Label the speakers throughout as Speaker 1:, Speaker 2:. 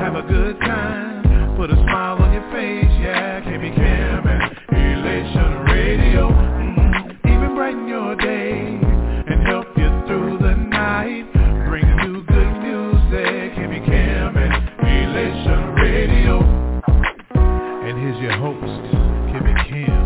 Speaker 1: have a good time, put a smile on your face, yeah. KB Cam and Elation Radio, even brighten your day and help you through the night. Bring you good music, KB Cam and Elation Radio. And here's your host, KB Cam.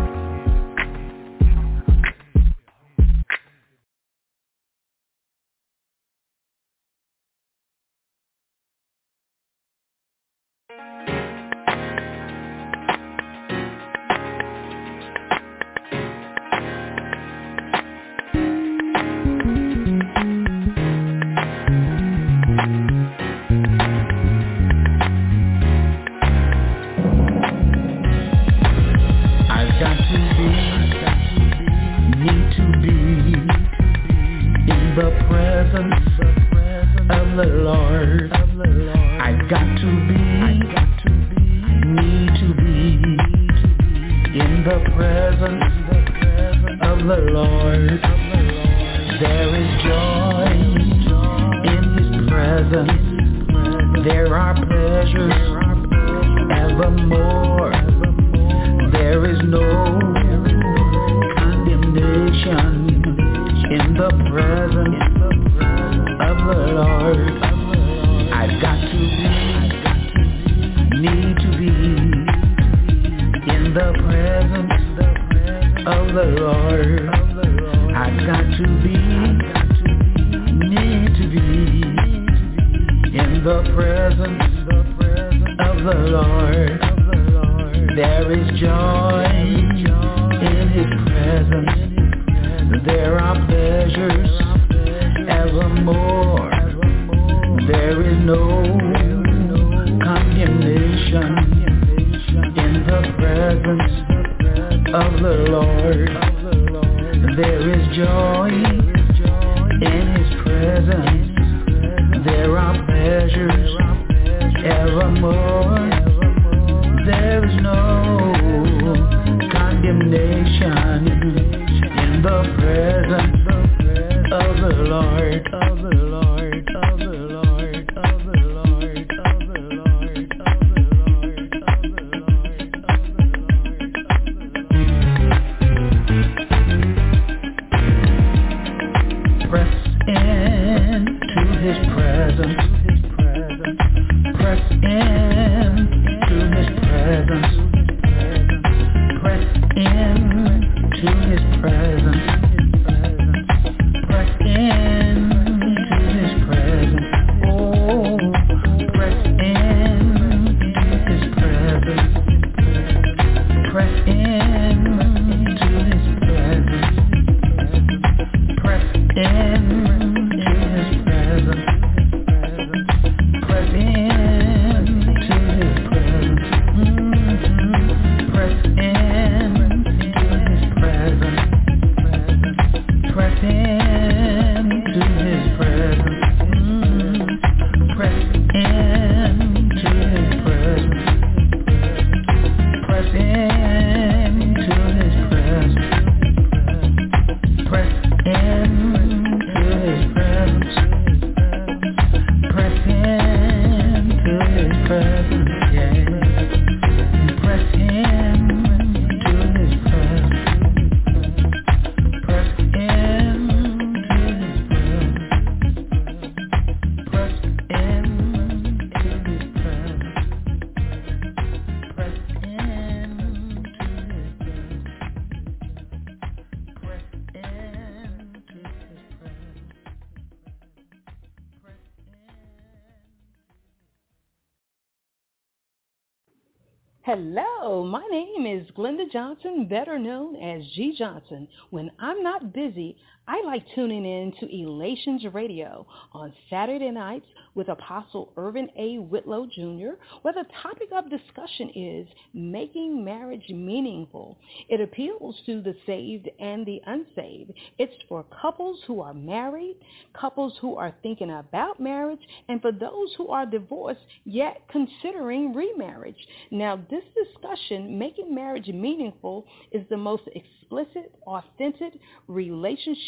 Speaker 2: Hello, my name is Glenda Johnson, better known as G Johnson. When I'm not busy, I like tuning in to Elations Radio on Saturday nights with Apostle Irvin A. Whitlow Jr., where the topic of discussion is making marriage meaningful. It appeals to the saved and the unsaved. It's for couples who are married, couples who are thinking about marriage, and for those who are divorced yet considering remarriage. Now, this discussion, Making Marriage Meaningful, is the most explicit, authentic relationship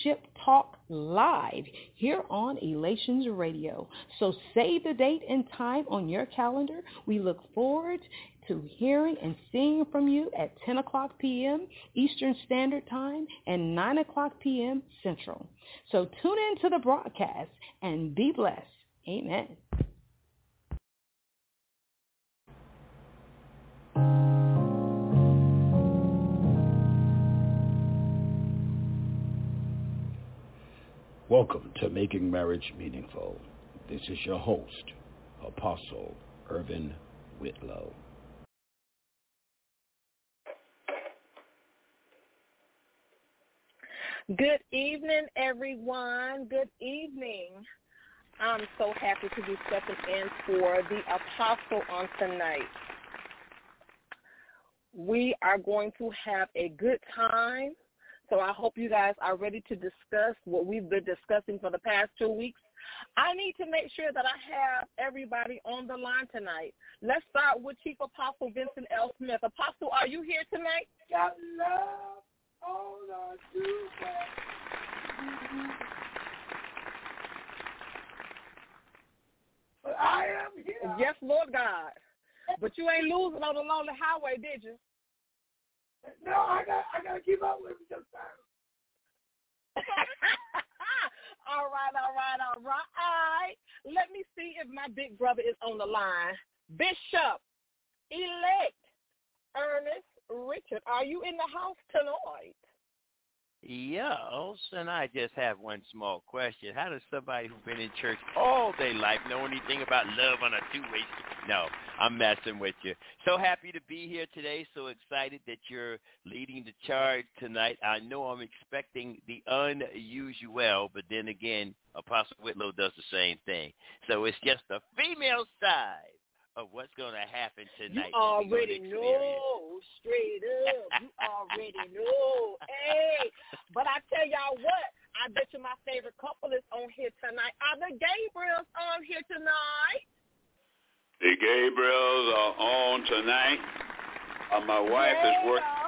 Speaker 2: Leadership Talk Live here on Elations Radio. So save the date and time on your calendar. We look forward to hearing and seeing from you at 10 o'clock p.m. Eastern Standard Time and 9 o'clock p.m. Central. So tune in to the broadcast and be blessed. Amen.
Speaker 3: Welcome to Making Marriage Meaningful. This is your host, Apostle Irvin Whitlow.
Speaker 4: Good evening, everyone. Good evening. I'm so happy to be stepping in for the Apostle on tonight. We are going to have a good time. So I hope you guys are ready to discuss what we've been discussing for the past 2 weeks. I need to make sure that I have everybody on the line tonight. Let's start with Chief Apostle Vincent L. Smith. Apostle, are you here tonight?
Speaker 5: Got love on our Tuesday. But I am here.
Speaker 4: Yes, Lord God. But you ain't losing on the lonely highway, did you?
Speaker 5: No, I got to keep up with him sometimes.
Speaker 4: All right. Let me see if my big brother is on the line. Bishop Elect Ernest Richard, are you in the house tonight?
Speaker 6: Yes, and I just have one small question. How does somebody who's been in church all day life know anything about love on a two-way street? No, I'm messing with you. So happy to be here today. So excited that you're leading the charge tonight. I know I'm expecting the unusual, but then again, Apostle Whitlow does the same thing. So it's just the female side of what's going to happen tonight.
Speaker 4: You already know, straight up. You already know. Hey, but I tell y'all what, I bet you my favorite couple is on here tonight. Are the Gabriels on here tonight?
Speaker 7: The Gabriels are on tonight. My wife is working.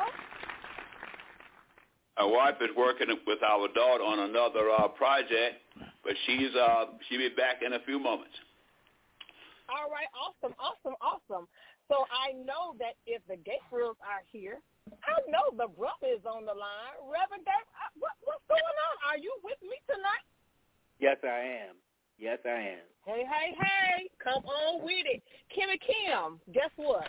Speaker 7: My wife is working with our daughter on another project, but she'll be back in a few moments.
Speaker 4: All right, awesome. So I know that if the Gabriels are here, I know the brother is on the line. Reverend Gabriel, what's going on? Are you with me tonight?
Speaker 8: Yes, I am.
Speaker 4: Hey, come on with it. Kimmy Kim, guess what?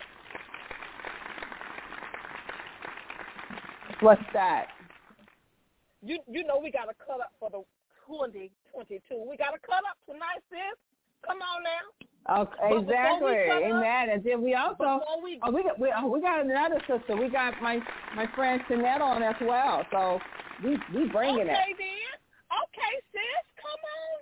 Speaker 9: What's that?
Speaker 4: You know we got to cut up for the 2022. We got to cut up tonight, sis. Come on now.
Speaker 9: Okay, exactly. Amen. And then we also we got another sister. We got my friend Shanette on as well. So we bringing it.
Speaker 4: Okay, sis. Come on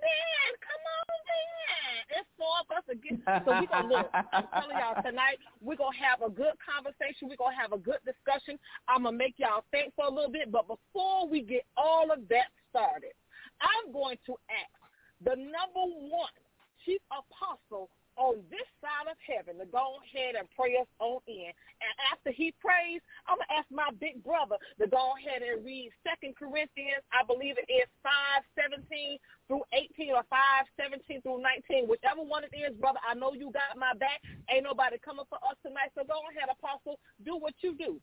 Speaker 4: then. It's four of us again. So we gonna look. I'm telling y'all tonight we're gonna have a good conversation. We're gonna have a good discussion. I'm gonna make y'all think for a little bit. But before we get all of that started, I'm going to ask the number one Chief Apostle on this side of heaven to go ahead and pray us on in. And after he prays, I'm going to ask my big brother to go ahead and read 2 Corinthians, I believe it is 5:17 through 18 or 5:17 through 19. Whichever one it is, brother, I know you got my back. Ain't nobody coming for us tonight, so go ahead, Apostle. Do what you do.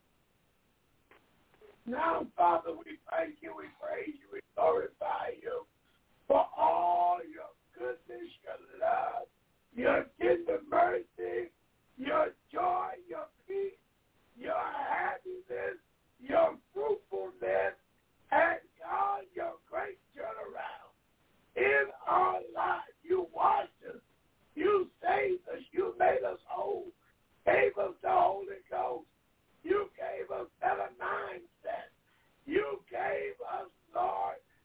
Speaker 5: Now, Father, we thank you, we praise you, we glorify you for all your goodness, your love, your tender mercy, your joy, your peace, your happiness, your fruitfulness, and God, your great turnaround. In our lives, you washed us, you saved us, you made us whole, gave us the Holy Ghost, you gave us better mindset, you gave us, Lord,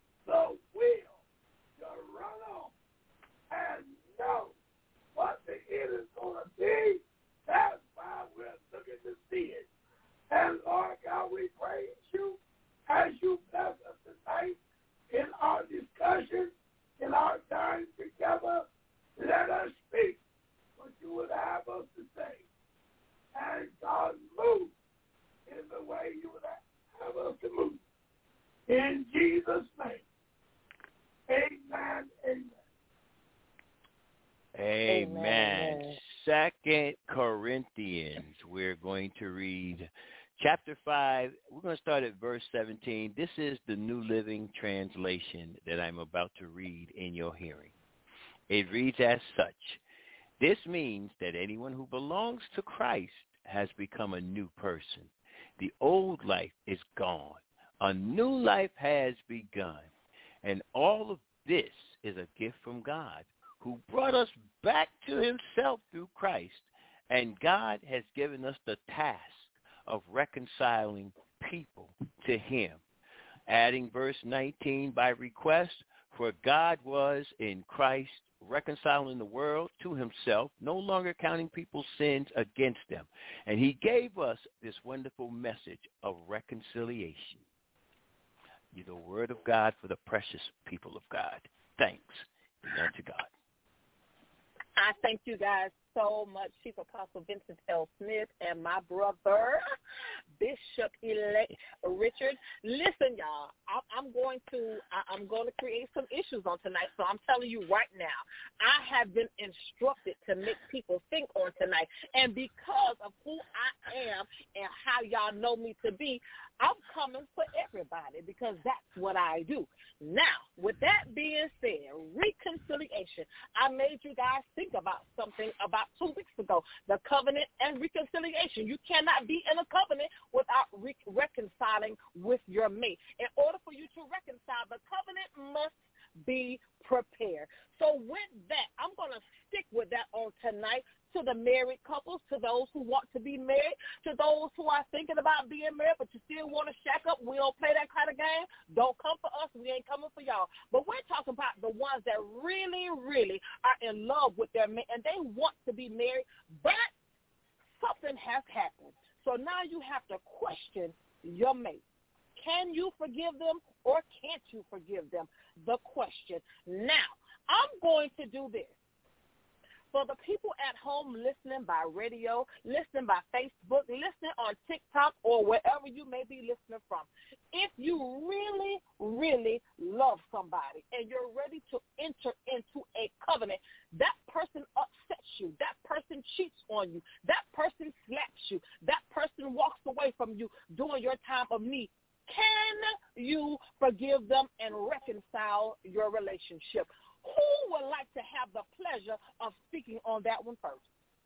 Speaker 6: 2 Corinthians. We're going to read chapter 5. We're going to start at verse 17. This is the New Living Translation that I'm about to read in your hearing. It reads as such. This means that anyone who belongs to Christ has become a new person. The old life is gone. A new life has begun. And all of this is a gift from God, who brought us back to himself through Christ. And God has given us the task of reconciling people to him. Adding verse 19, by request, for God was in Christ reconciling the world to himself, no longer counting people's sins against them. And he gave us this wonderful message of reconciliation. You're the word of God for the precious people of God. Thanks be unto God.
Speaker 4: I thank you guys so much, Chief Apostle Vincent L. Smith and my brother, Bishop-elect Richard. Listen, y'all, I'm going to create some issues on tonight, so I'm telling you right now, I have been instructed to make people think on tonight, and because of who I am and how y'all know me to be, I'm coming for everybody because that's what I do. Now, with that being said, reconciliation. I made you guys think about something about 2 weeks ago, the covenant and reconciliation. You cannot be in a covenant without reconciling with your mate. In order for you to reconcile, the covenant must be prepared. So with that, I'm going to stick with that on tonight. To the married couples, to those who want to be married, to those who are thinking about being married but you still want to shack up, we don't play that kind of game. Don't come for us. We ain't coming for y'all. But we're talking about the ones that really, really are in love with their mate and they want to be married, but something has happened. So now you have to question your mate. Can you forgive them or can't you forgive them? The question. Now, I'm going to do this. For the people at home listening by radio, listening by Facebook, listening on TikTok, or wherever you may be listening from, if you really, really love somebody and you're ready to enter into a covenant, that person upsets you, that person cheats on you, that person slaps you, that person walks away from you during your time of need, can you forgive them and reconcile your relationship? Who would like to have the pleasure of speaking on that one first?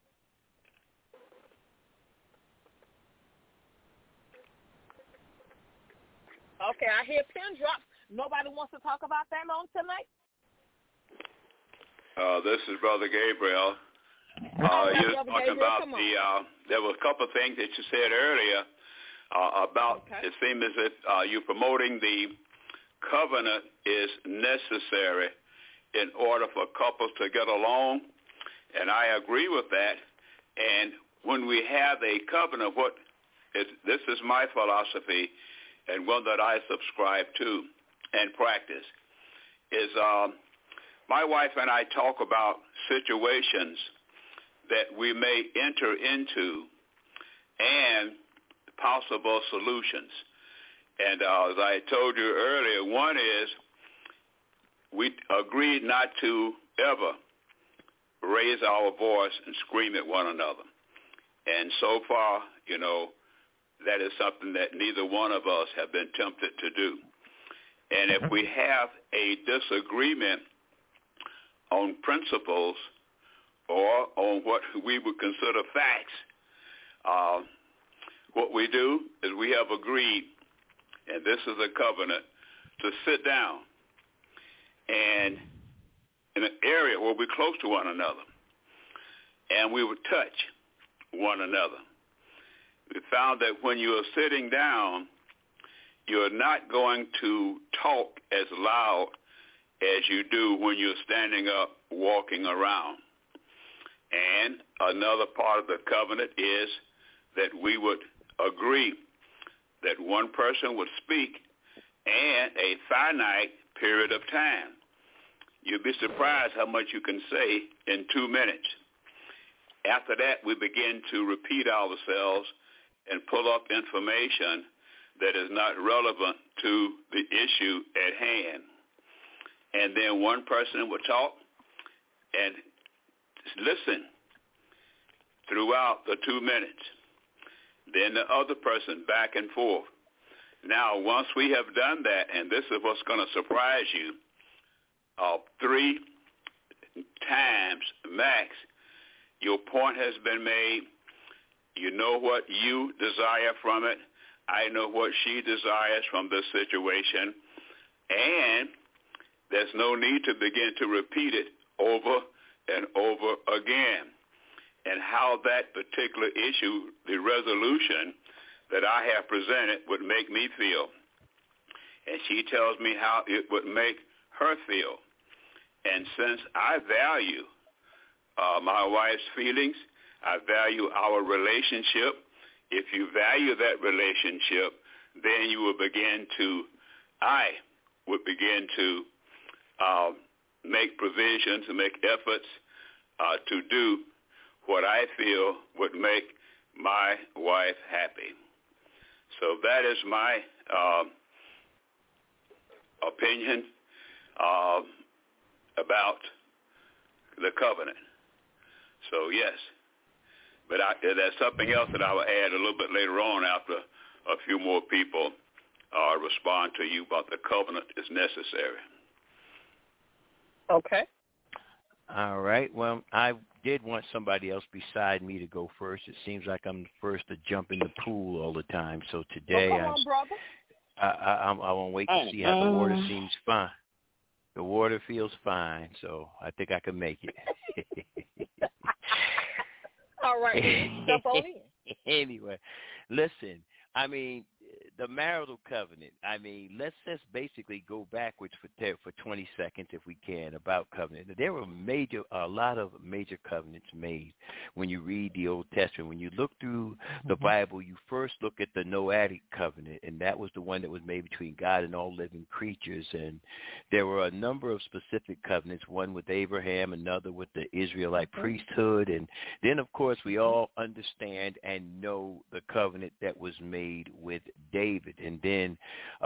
Speaker 4: Okay, I hear pin drops. Nobody wants to talk about that on tonight?
Speaker 7: This is Brother Gabriel. You were talking about there were a couple of things that you said earlier about it seemed as if you're promoting the covenant is necessary in order for couples to get along, and I agree with that. And when we have a covenant, this is my philosophy and one that I subscribe to and practice, is my wife and I talk about situations that we may enter into and possible solutions. And as I told you earlier, one is we agreed not to ever raise our voice and scream at one another. And so far, that is something that neither one of us have been tempted to do. And if we have a disagreement on principles or on what we would consider facts, what we do is we have agreed, and this is a covenant, to sit down and in an area where we're close to one another, and we would touch one another. We found that when you are sitting down, you're not going to talk as loud as you do when you're standing up, walking around. And another part of the covenant is that we would agree that one person would speak and a finite period of time. You'll be surprised how much you can say in 2 minutes. After that, we begin to repeat ourselves and pull up information that is not relevant to the issue at hand. And then one person would talk and listen. throughout the 2 minutes. Then the other person back and forth. Now, once we have done that, and this is what's going to surprise you, 3 times max, your point has been made. You know what you desire from it. I know what she desires from this situation. And there's no need to begin to repeat it over and over again. And how that particular issue, the resolution that I have presented, would make me feel. And she tells me how it would make her feel. And since I value my wife's feelings, I value our relationship. If you value that relationship, then you will begin to, I would begin to make provisions and make efforts to do what I feel would make my wife happy. So that is my opinion about the covenant. So yes, but there's something else that I will add a little bit later on after a few more people respond to you about the covenant is necessary.
Speaker 4: Okay.
Speaker 6: All right. Well, I did want somebody else beside me to go first. It seems like I'm the first to jump in the pool all the time. So today,
Speaker 4: come on, brother.
Speaker 6: I want to wait to see how the water seems fine. The water feels fine, so I think I can make it.
Speaker 4: All right. Jump on in.
Speaker 6: Anyway, listen, I mean, the marital covenant, I mean, let's just basically go backwards for 20 seconds if we can about covenant. There were a lot of major covenants made when you read the Old Testament. When you look through the Bible, you first look at the Noahic covenant, and that was the one that was made between God and all living creatures. And there were a number of specific covenants, one with Abraham, another with the Israelite priesthood. And then, of course, we all understand and know the covenant that was made with David. And then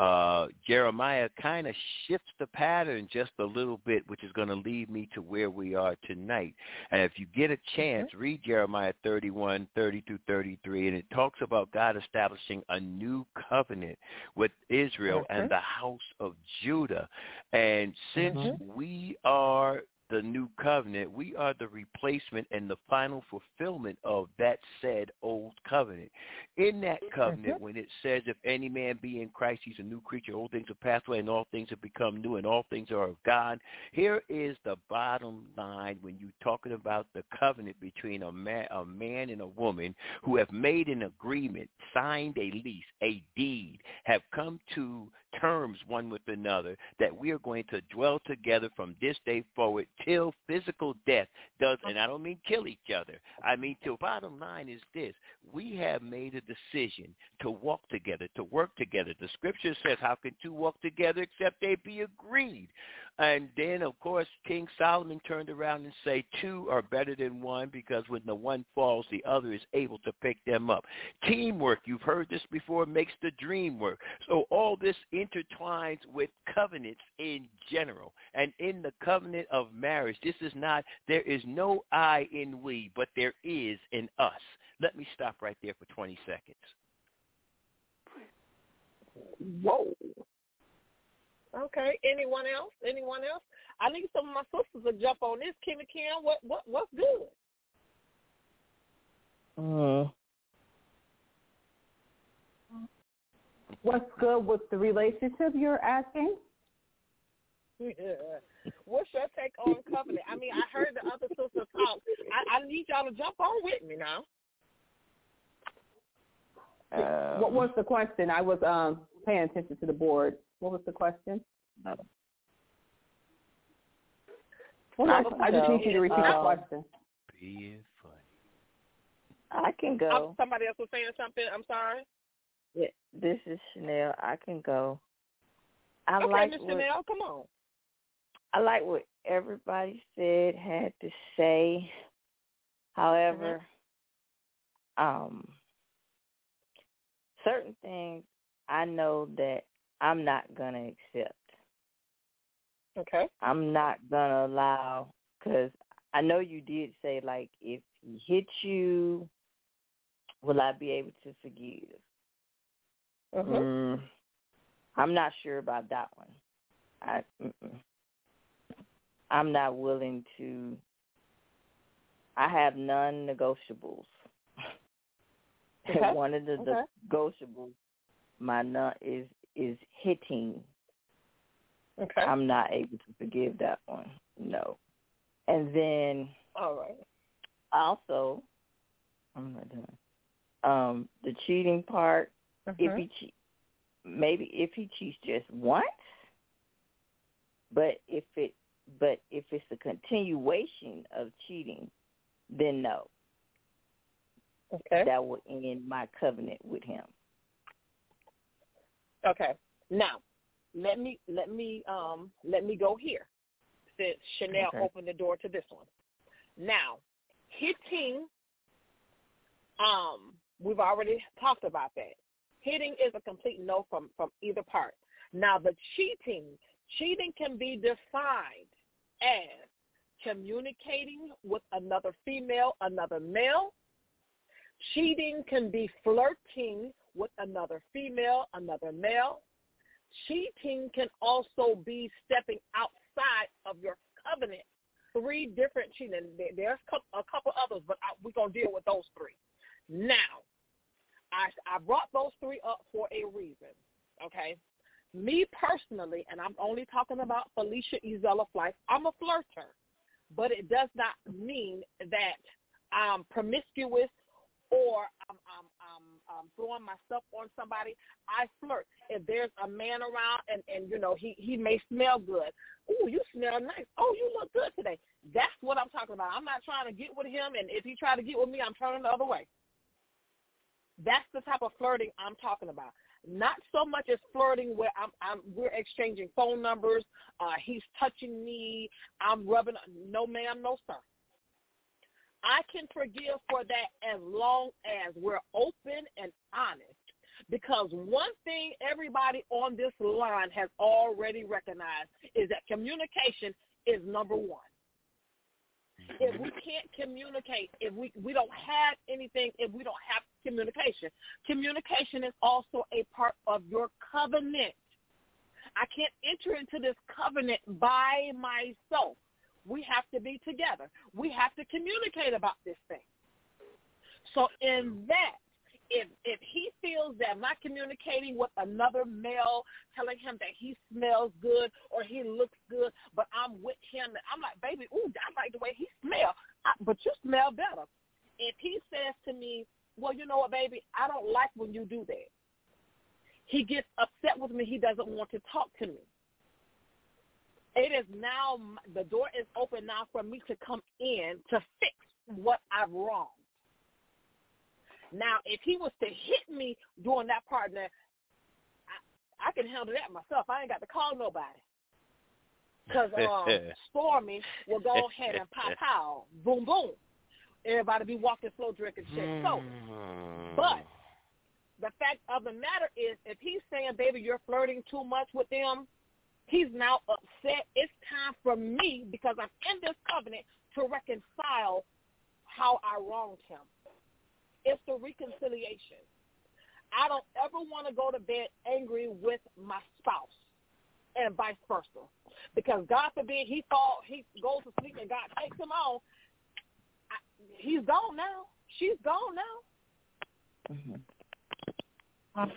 Speaker 6: Jeremiah kind of shifts the pattern just a little bit, which is going to lead me to where we are tonight. And if you get a chance, read Jeremiah 31, 30 through 33, and it talks about God establishing a new covenant with Israel and the house of Judah. And since we are the new covenant, we are the replacement and the final fulfillment of that said old covenant. In that covenant, when it says, if any man be in Christ, he's a new creature, old things have passed away and all things have become new and all things are of God. Here is the bottom line when you're talking about the covenant between a man and a woman who have made an agreement, signed a lease, a deed, have come to terms one with another that we are going to dwell together from this day forward till physical death does, and I don't mean kill each other. I mean, the bottom line is this. We have made a decision to walk together, to work together. The scripture says, how can two walk together except they be agreed? And then, of course, King Solomon turned around and said, two are better than one because when the one falls, the other is able to pick them up. Teamwork, you've heard this before, makes the dream work. So all this intertwines with covenants in general. And in the covenant of marriage, there is no I in we, but there is in us. Let me stop right there for 20 seconds.
Speaker 4: Whoa. Okay. Anyone else? I need some of my sisters to jump on this. Kimmy Kim, what's good?
Speaker 9: What's good with the relationship you're asking?
Speaker 4: What's your take on covenant? I mean, I heard the other sisters talk. I need y'all to jump on with me now.
Speaker 9: What was the question? I was paying attention to the board. What was the question? I just need you to repeat the question.
Speaker 6: Be funny.
Speaker 10: I can go.
Speaker 4: Somebody else was saying something. I'm sorry.
Speaker 10: Yeah, this is Chanel. I can go.
Speaker 4: Miss Chanel, come on.
Speaker 10: I like what everybody had to say. However, certain things I know that I'm not going to accept.
Speaker 4: Okay.
Speaker 10: I'm not going to allow, because I know you did say, like, if he hits you, will I be able to forgive? I'm not sure about that one. I'm not willing to. I have non-negotiables.
Speaker 4: Okay.
Speaker 10: One of the negotiables, my is hitting.
Speaker 4: Okay.
Speaker 10: I'm not able to forgive that one. No. And then,
Speaker 4: all right.
Speaker 10: Also, I'm not done. The cheating part. If he cheats just once, but if it's a continuation of cheating, then no.
Speaker 4: Okay.
Speaker 10: That will end my covenant with him.
Speaker 4: Okay. Now, let me go here, since Chanel opened the door to this one. Now, hitting, we've already talked about that. Hitting is a complete no from either part. Now, the cheating can be defined as communicating with another female, another male. Cheating can be flirting with another female, another male. Cheating can also be stepping outside of your covenant. 3 different cheating. There's a couple others, but we're going to deal with those 3. Now, I brought those 3 up for a reason, okay? Me personally, and I'm only talking about Felicia Ezella Flife, I'm a flirter, but it does not mean that I'm promiscuous or I'm throwing myself on somebody. I flirt. If there's a man around and you know, he may smell good. Ooh, you smell nice. Oh, you look good today. That's what I'm talking about. I'm not trying to get with him, and if he try to get with me, I'm turning the other way. That's the type of flirting I'm talking about. Not so much as flirting where we're exchanging phone numbers. He's touching me. I'm rubbing. No, ma'am, no, sir. I can forgive for that as long as we're open and honest. Because one thing everybody on this line has already recognized is that communication is number one. If we can't communicate, if we don't have anything, if we don't have communication, communication is also a part of your covenant. I can't enter into this covenant by myself. We have to be together. We have to communicate about this thing. So in that, if he feels that my communicating with another male, telling him that he smells good or he looks good, but I'm with him, and I'm like, baby, ooh, I like the way he smells, but you smell better. If he says to me, well, you know what, baby, I don't like when you do that. He gets upset with me. He doesn't want to talk to me. It is now, the door is open now for me to come in to fix what I've wronged. Now, if he was to hit me during that part, then I can handle that myself. I ain't got to call nobody. Because Stormy will go ahead and pow, boom, boom. Everybody be walking slow, drinking shit. So, but the fact of the matter is, if he's saying, baby, you're flirting too much with them, he's now upset. It's time for me, because I'm in this covenant, to reconcile how I wronged him. It's the reconciliation. I don't ever want to go to bed angry with my spouse and vice versa. Because God forbid he goes to sleep and God takes him on. He's gone now. She's gone now.
Speaker 10: Mm-hmm.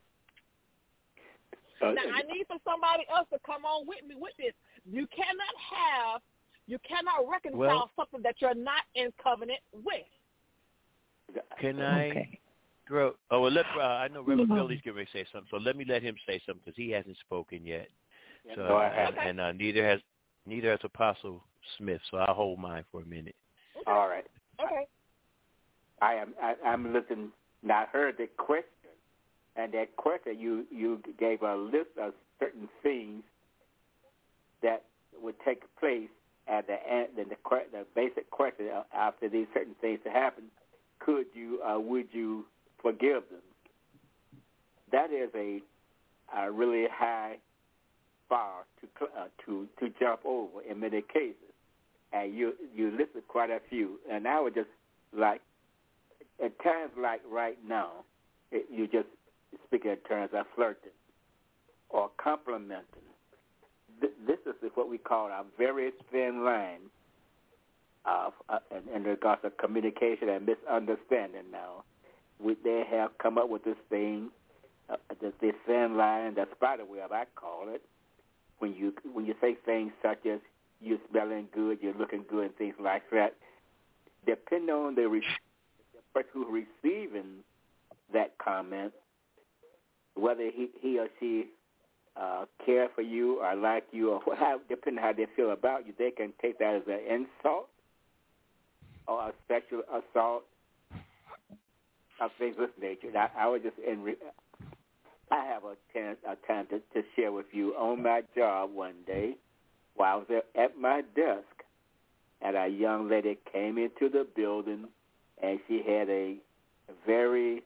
Speaker 4: Now, I need for somebody else to come on with me with this. You cannot reconcile something that you're not in covenant with.
Speaker 6: Can I throw? Oh, well, I know Reverend Billy's going to say something, so let him say something because he hasn't spoken yet. So, and neither has Apostle Smith. So I'll hold mine for a minute.
Speaker 4: Okay.
Speaker 8: All right.
Speaker 4: Okay.
Speaker 8: I'm listening. Now I heard the question, and that question you gave a list of certain things that would take place at the end. Then the basic question after these certain things to happen. Would you forgive them? That is a really high bar to jump over in many cases, and you listed quite a few, and I would just like, at times like right now, you just speaking in terms of flirting or complimenting. This is what we call a very thin line in regards to communication and misunderstanding. Now, they have come up with this thing, this thin line, the spider web, I call it. When you say things such as "you're smelling good," "you're looking good," and things like that, depending on the person who's receiving that comment, whether he or she care for you or like you, or depending on how they feel about you, they can take that as an insult or a sexual assault of things of this nature. I was just I have a time to share with you on my job one day while I was at my desk, and a young lady came into the building, and she had a very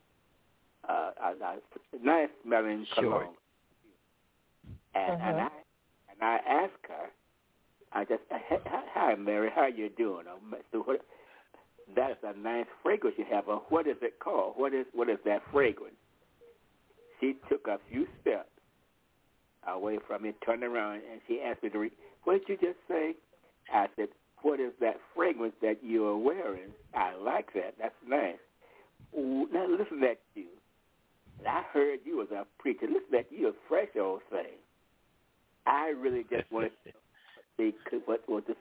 Speaker 8: nice smelling cologne. And I asked her, "Hi, Mary, how you doing?" That is a nice fragrance you have. What is it called? What is that fragrance? She took a few steps away from me, turned around, and she asked me to what did you just say? I said, "What is that fragrance that you are wearing? I like that. That's nice." Now listen at you. I heard you as a preacher. Listen at you, a fresh old thing. I really just wanted to see what this.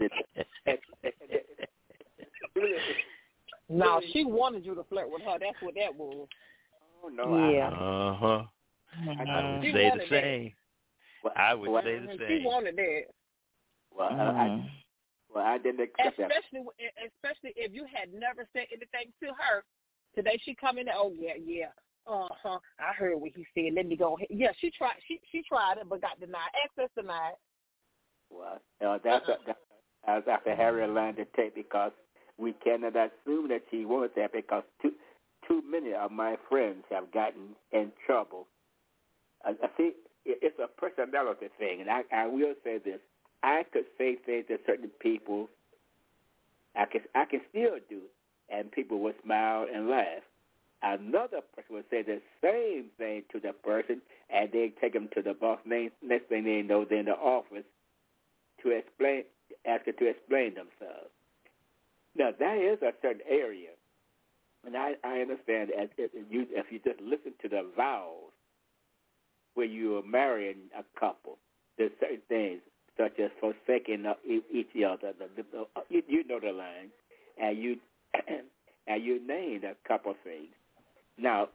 Speaker 4: No, she wanted you to flirt with her. That's what that was.
Speaker 8: Oh no.
Speaker 10: Yeah.
Speaker 6: I would say the same. I would say the same.
Speaker 4: She wanted that.
Speaker 8: Well, I didn't accept that.
Speaker 4: Especially if you had never said anything to her. Today she come in. Oh yeah. I heard what he said. Let me go ahead. Yeah, she tried. She tried it, but got denied. Access denied.
Speaker 8: Well, that's after Harriet learned to take, because we cannot assume that she wanted that, because too many of my friends have gotten in trouble. I think it's a personality thing, and I will say this: I could say things to certain people. I can still do, and people will smile and laugh. Another person would say the same thing to the person, and they take them to the boss. Next thing they know, they're in the office to ask her to explain themselves. Now, that is a certain area, and I understand if you just listen to the vows where you are marrying a couple, there's certain things such as forsaking each other. You know the line, and you named a couple things. Now,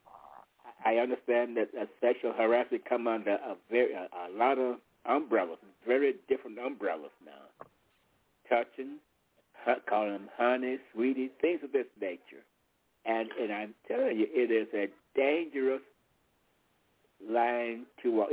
Speaker 8: I understand that sexual harassment come under a lot of umbrellas, very different umbrellas now. Touching, calling them honey, sweetie, things of this nature. And I'm telling you, it is a dangerous line to walk.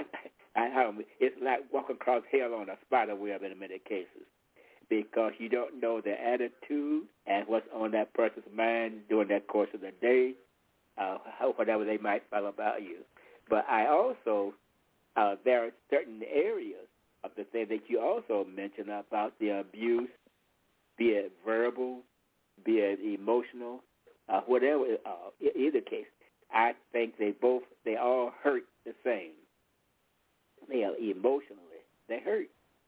Speaker 8: It's like walking across hell on a spider web in many cases, because you don't know the attitude and what's on that person's mind during that course of the day, whatever they might feel about you. But I also, there are certain areas of the thing that you also mentioned about the abuse, be it verbal, be it emotional, whatever, either case. I think they all hurt the same. They are emotionally, they hurt.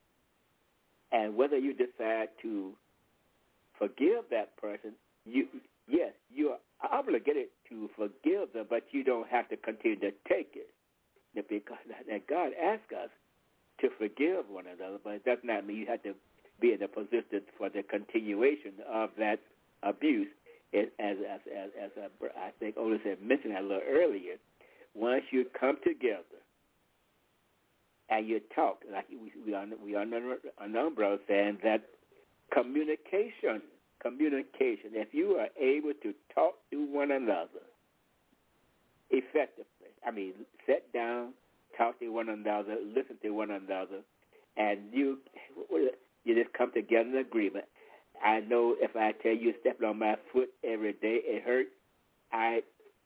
Speaker 8: And whether you decide to forgive that person, you are obligated to forgive them, but you don't have to continue to take it. Because God asks us to forgive one another, but it does not mean you have to be in a position for the continuation of that abuse. As I think Otis had mentioned a little earlier, once you come together and you talk, like we are under an umbrella saying that communication, if you are able to talk to one another effectively, sit down, talk to one another, listen to one another, and you just come together in agreement. I know if I tell you stepping on my foot every day, it hurts. I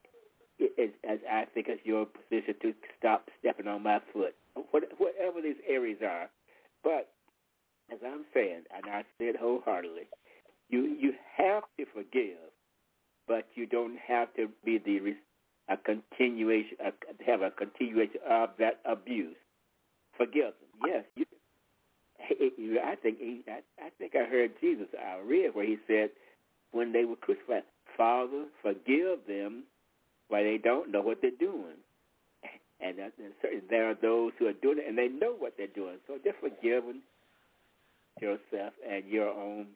Speaker 8: think it's your position to stop stepping on my foot, whatever these areas are. But as I'm saying, and I said wholeheartedly, you have to forgive, but you don't have to be a continuation of that abuse. Forgive them. Yes, I think I heard Jesus read where he said when they were crucified, Father, forgive them, for they don't know what they're doing. And there are those who are doing it, and they know what they're doing. So just forgive yourself and your own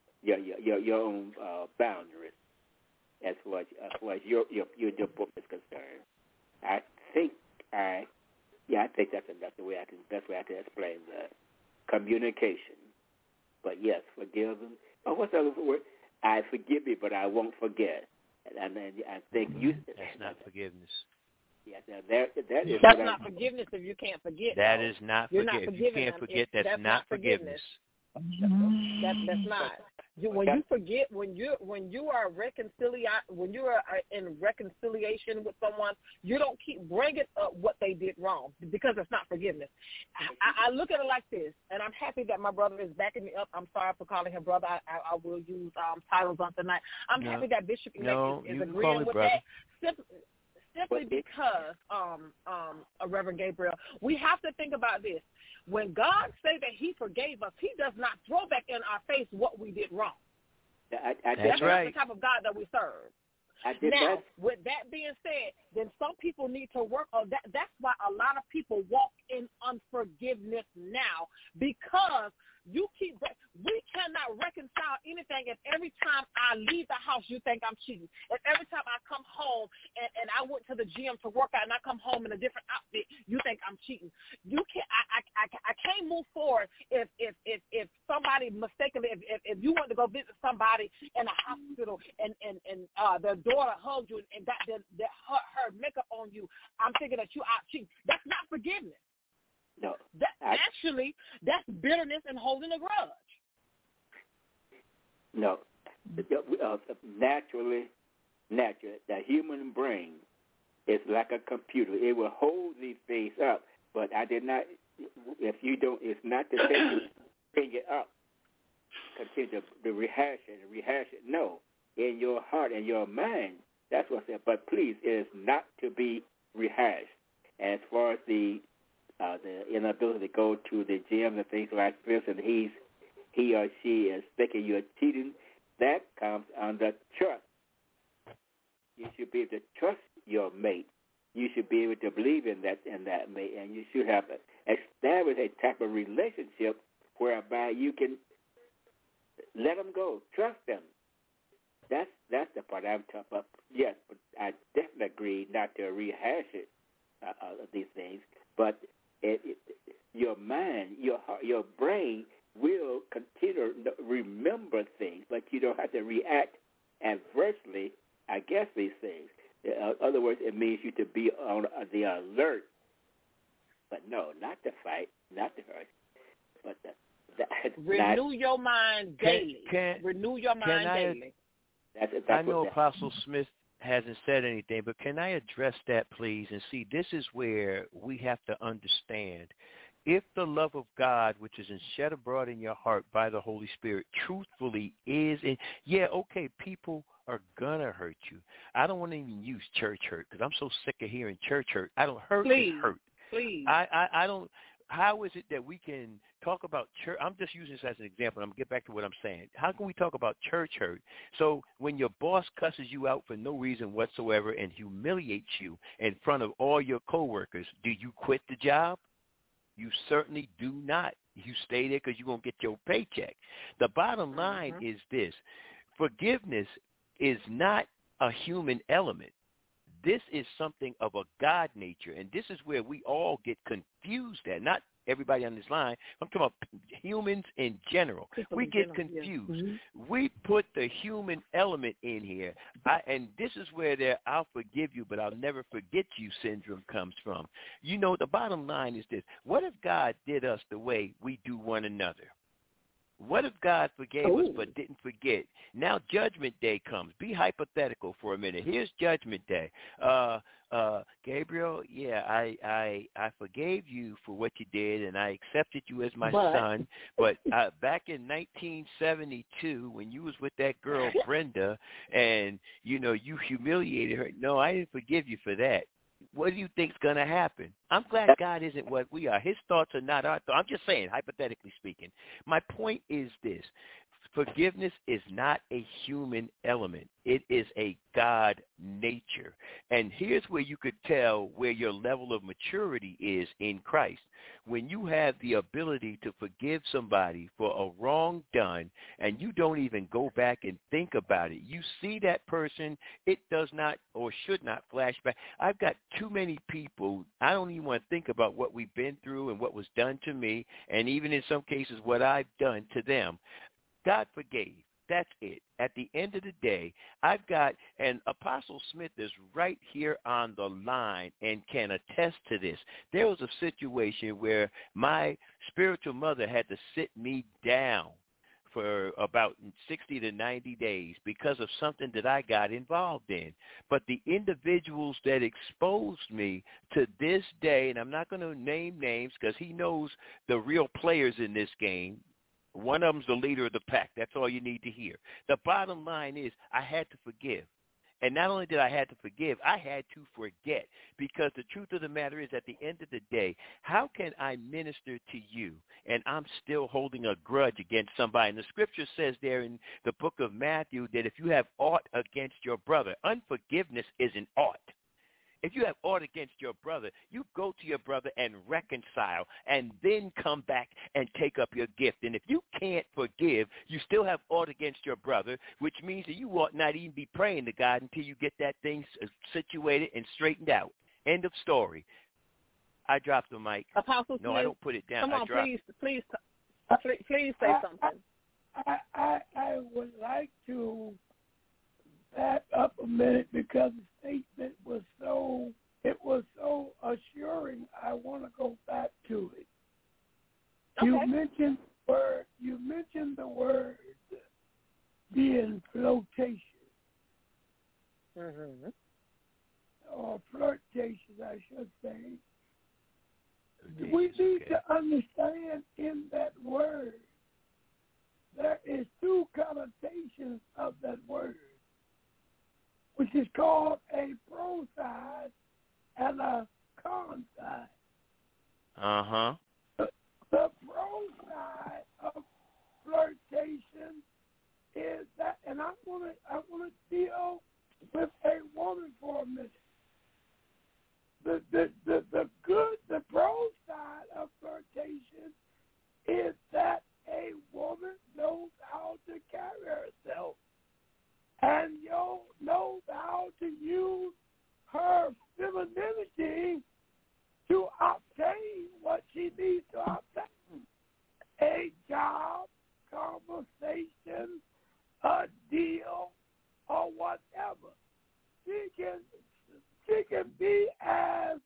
Speaker 8: boundaries as far as your book is concerned. I think that's the way I can explain the communication. But yes, forgive them. Oh, what's the other word? I forgive you, but I won't forget. And I think
Speaker 6: that's not forgiveness.
Speaker 8: Yes, that is.
Speaker 4: That's not forgiveness if you can't forget.
Speaker 6: That is not forgiveness. If you can't forget, that's not forgiveness.
Speaker 4: That's not. When you forget, when you are in reconciliation with someone, you don't keep bringing up what they did wrong because it's not forgiveness. I look at it like this, and I'm happy that my brother is backing me up. I'm sorry for calling him brother. I will use titles on tonight. I'm happy that Bishop Elect is agreeing with
Speaker 6: brother.
Speaker 4: that. Simply because, Reverend Gabriel, we have to think about this. When God say that he forgave us, he does not throw back in our face what we did wrong.
Speaker 6: That's
Speaker 4: right. That's the type of God that we serve. Now, with that being said, then some people need to work on that. That's why a lot of people walk in unforgiveness now, because we cannot reconcile anything if every time I leave the house you think I'm cheating. If every time I come home and I went to the gym to work out and I come home in a different outfit, you think I'm cheating. You can't. I can't move forward if somebody mistakenly if you want to go visit somebody in a hospital and their daughter hugged you and got her makeup on you, I'm thinking that you out cheating. That's not forgiveness.
Speaker 8: No.
Speaker 4: That's bitterness and holding a grudge.
Speaker 8: No. Naturally, the human brain is like a computer. It will hold these things up, but it's not to say to bring it up, continue to rehash it. No. In your heart and your mind, that's what I said. But please, it is not to be rehashed. As far as the inability to go to the gym and things like this, and he or she is thinking you're cheating, that comes under trust. You should be able to trust your mate. You should be able to believe in that mate, and you should have established a type of relationship whereby you can let them go, trust them. That's the part I'm talking about. Yes, but I definitely agree not to rehash it, these things, but your mind, your heart, your brain will continue to remember things, but you don't have to react adversely against these things. In other words, it means you to be on the alert, but no, not to fight, not to hurt, but
Speaker 4: renew your mind daily. Renew your mind daily.
Speaker 6: I know Apostle Smith hasn't said anything, but can I address that, please? And see, this is where we have to understand. If the love of God, which is shed abroad in your heart by the Holy Spirit, truthfully is, people are going to hurt you. I don't want to even use church hurt because I'm so sick of hearing church hurt. I don't hurt is hurt.
Speaker 4: Please.
Speaker 6: I don't. How is it that we can talk about church? I'm just using this as an example. I'm going to get back to what I'm saying. How can we talk about church hurt? So when your boss cusses you out for no reason whatsoever and humiliates you in front of all your coworkers, do you quit the job? You certainly do not. You stay there because you're going to get your paycheck. The bottom line is this. Forgiveness is not a human element. This is something of a God nature, and this is where we all get confused at. Not everybody on this line. I'm talking about humans in general. We get confused. Yeah. We put the human element in here, and this is where the I'll forgive you, but I'll never forget you syndrome comes from. You know, the bottom line is this. What if God did us the way we do one another? What if God forgave us but didn't forget? Now Judgment Day comes. Be hypothetical for a minute. Here's Judgment Day. Gabriel, yeah, I forgave you for what you did, and I accepted you as my son. But back in 1972, when you was with that girl Brenda, and you humiliated her. No, I didn't forgive you for that. What do you think's going to happen? I'm glad God isn't what we are. His thoughts are not our thoughts. I'm just saying, hypothetically speaking. My point is this. Forgiveness is not a human element. It is a God nature. And here's where you could tell where your level of maturity is in Christ. When you have the ability to forgive somebody for a wrong done and you don't even go back and think about it. You see that person, it does not or should not flash back. I've got too many people, I don't even want to think about what we've been through and what was done to me, and even in some cases what I've done to them. God forgave. That's it. At the end of the day, I've got, and Apostle Smith is right here on the line and can attest to this. There was a situation where my spiritual mother had to sit me down for about 60 to 90 days because of something that I got involved in. But the individuals that exposed me to this day, and I'm not going to name names because he knows the real players in this game. One of them's the leader of the pack. That's all you need to hear. The bottom line is I had to forgive. And not only did I have to forgive, I had to forget, because the truth of the matter is, at the end of the day, how can I minister to you and I'm still holding a grudge against somebody? And the scripture says there in the book of Matthew that if you have aught against your brother, unforgiveness is an ought. If you have aught against your brother, you go to your brother and reconcile and then come back and take up your gift. And if you can't forgive, you still have aught against your brother, which means that you ought not even be praying to God until you get that thing situated and straightened out. End of story. I dropped the mic.
Speaker 4: Apostle
Speaker 6: no,
Speaker 4: Smith,
Speaker 6: I don't put it down.
Speaker 4: Come on, please say something.
Speaker 5: I would like to back up a minute because the statement was so assuring. I want to go back to it. Okay. You mentioned the word being flirtatious.
Speaker 4: Mm-hmm.
Speaker 5: Or flirtatious, I should say. We need to understand in that word there is two connotations of that word, which is called a pro side and a con side.
Speaker 6: Uh-huh.
Speaker 5: The pro side of flirtation is that, and I want to deal with a woman for a minute. The pro side of flirtation is that a woman knows how to carry herself and knows how to use her femininity to obtain what she needs to obtain. A job, conversation, a deal, or whatever. She can be as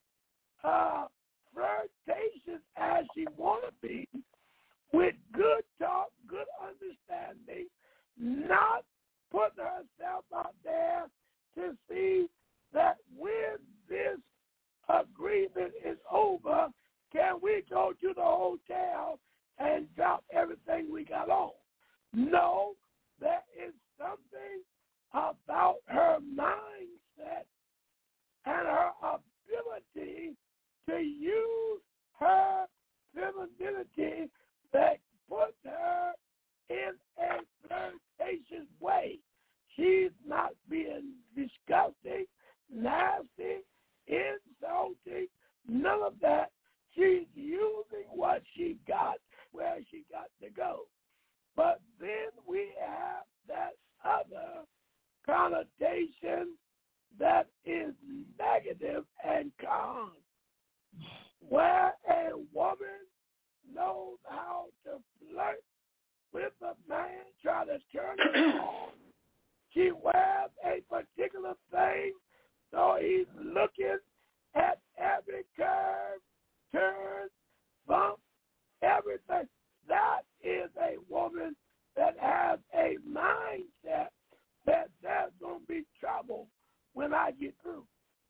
Speaker 5: flirtatious as she want to be, with good talk, good understanding, not putting herself out there to see that when this agreement is over, can we go to the hotel and drop everything we got on? No, there is something about her mindset and her ability to use her femininity that puts her in a flirtatious way. She's not being disgusting, nasty, insulting, none of that. She's using what she got where she got to go. But then we have that other connotation that is negative and con, where a woman knows how to flirt with a man, try to turn him on. She wears a particular thing, so he's looking at every curve, turn, bump, everything. that is a woman that has a mindset that there's going to be trouble when I get through.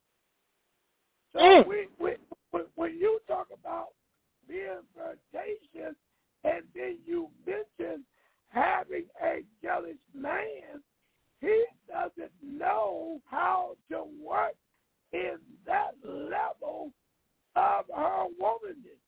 Speaker 5: So when you talk about being flirtatious and then you mention having a jealous man, he doesn't know how to work in that level of her womanness.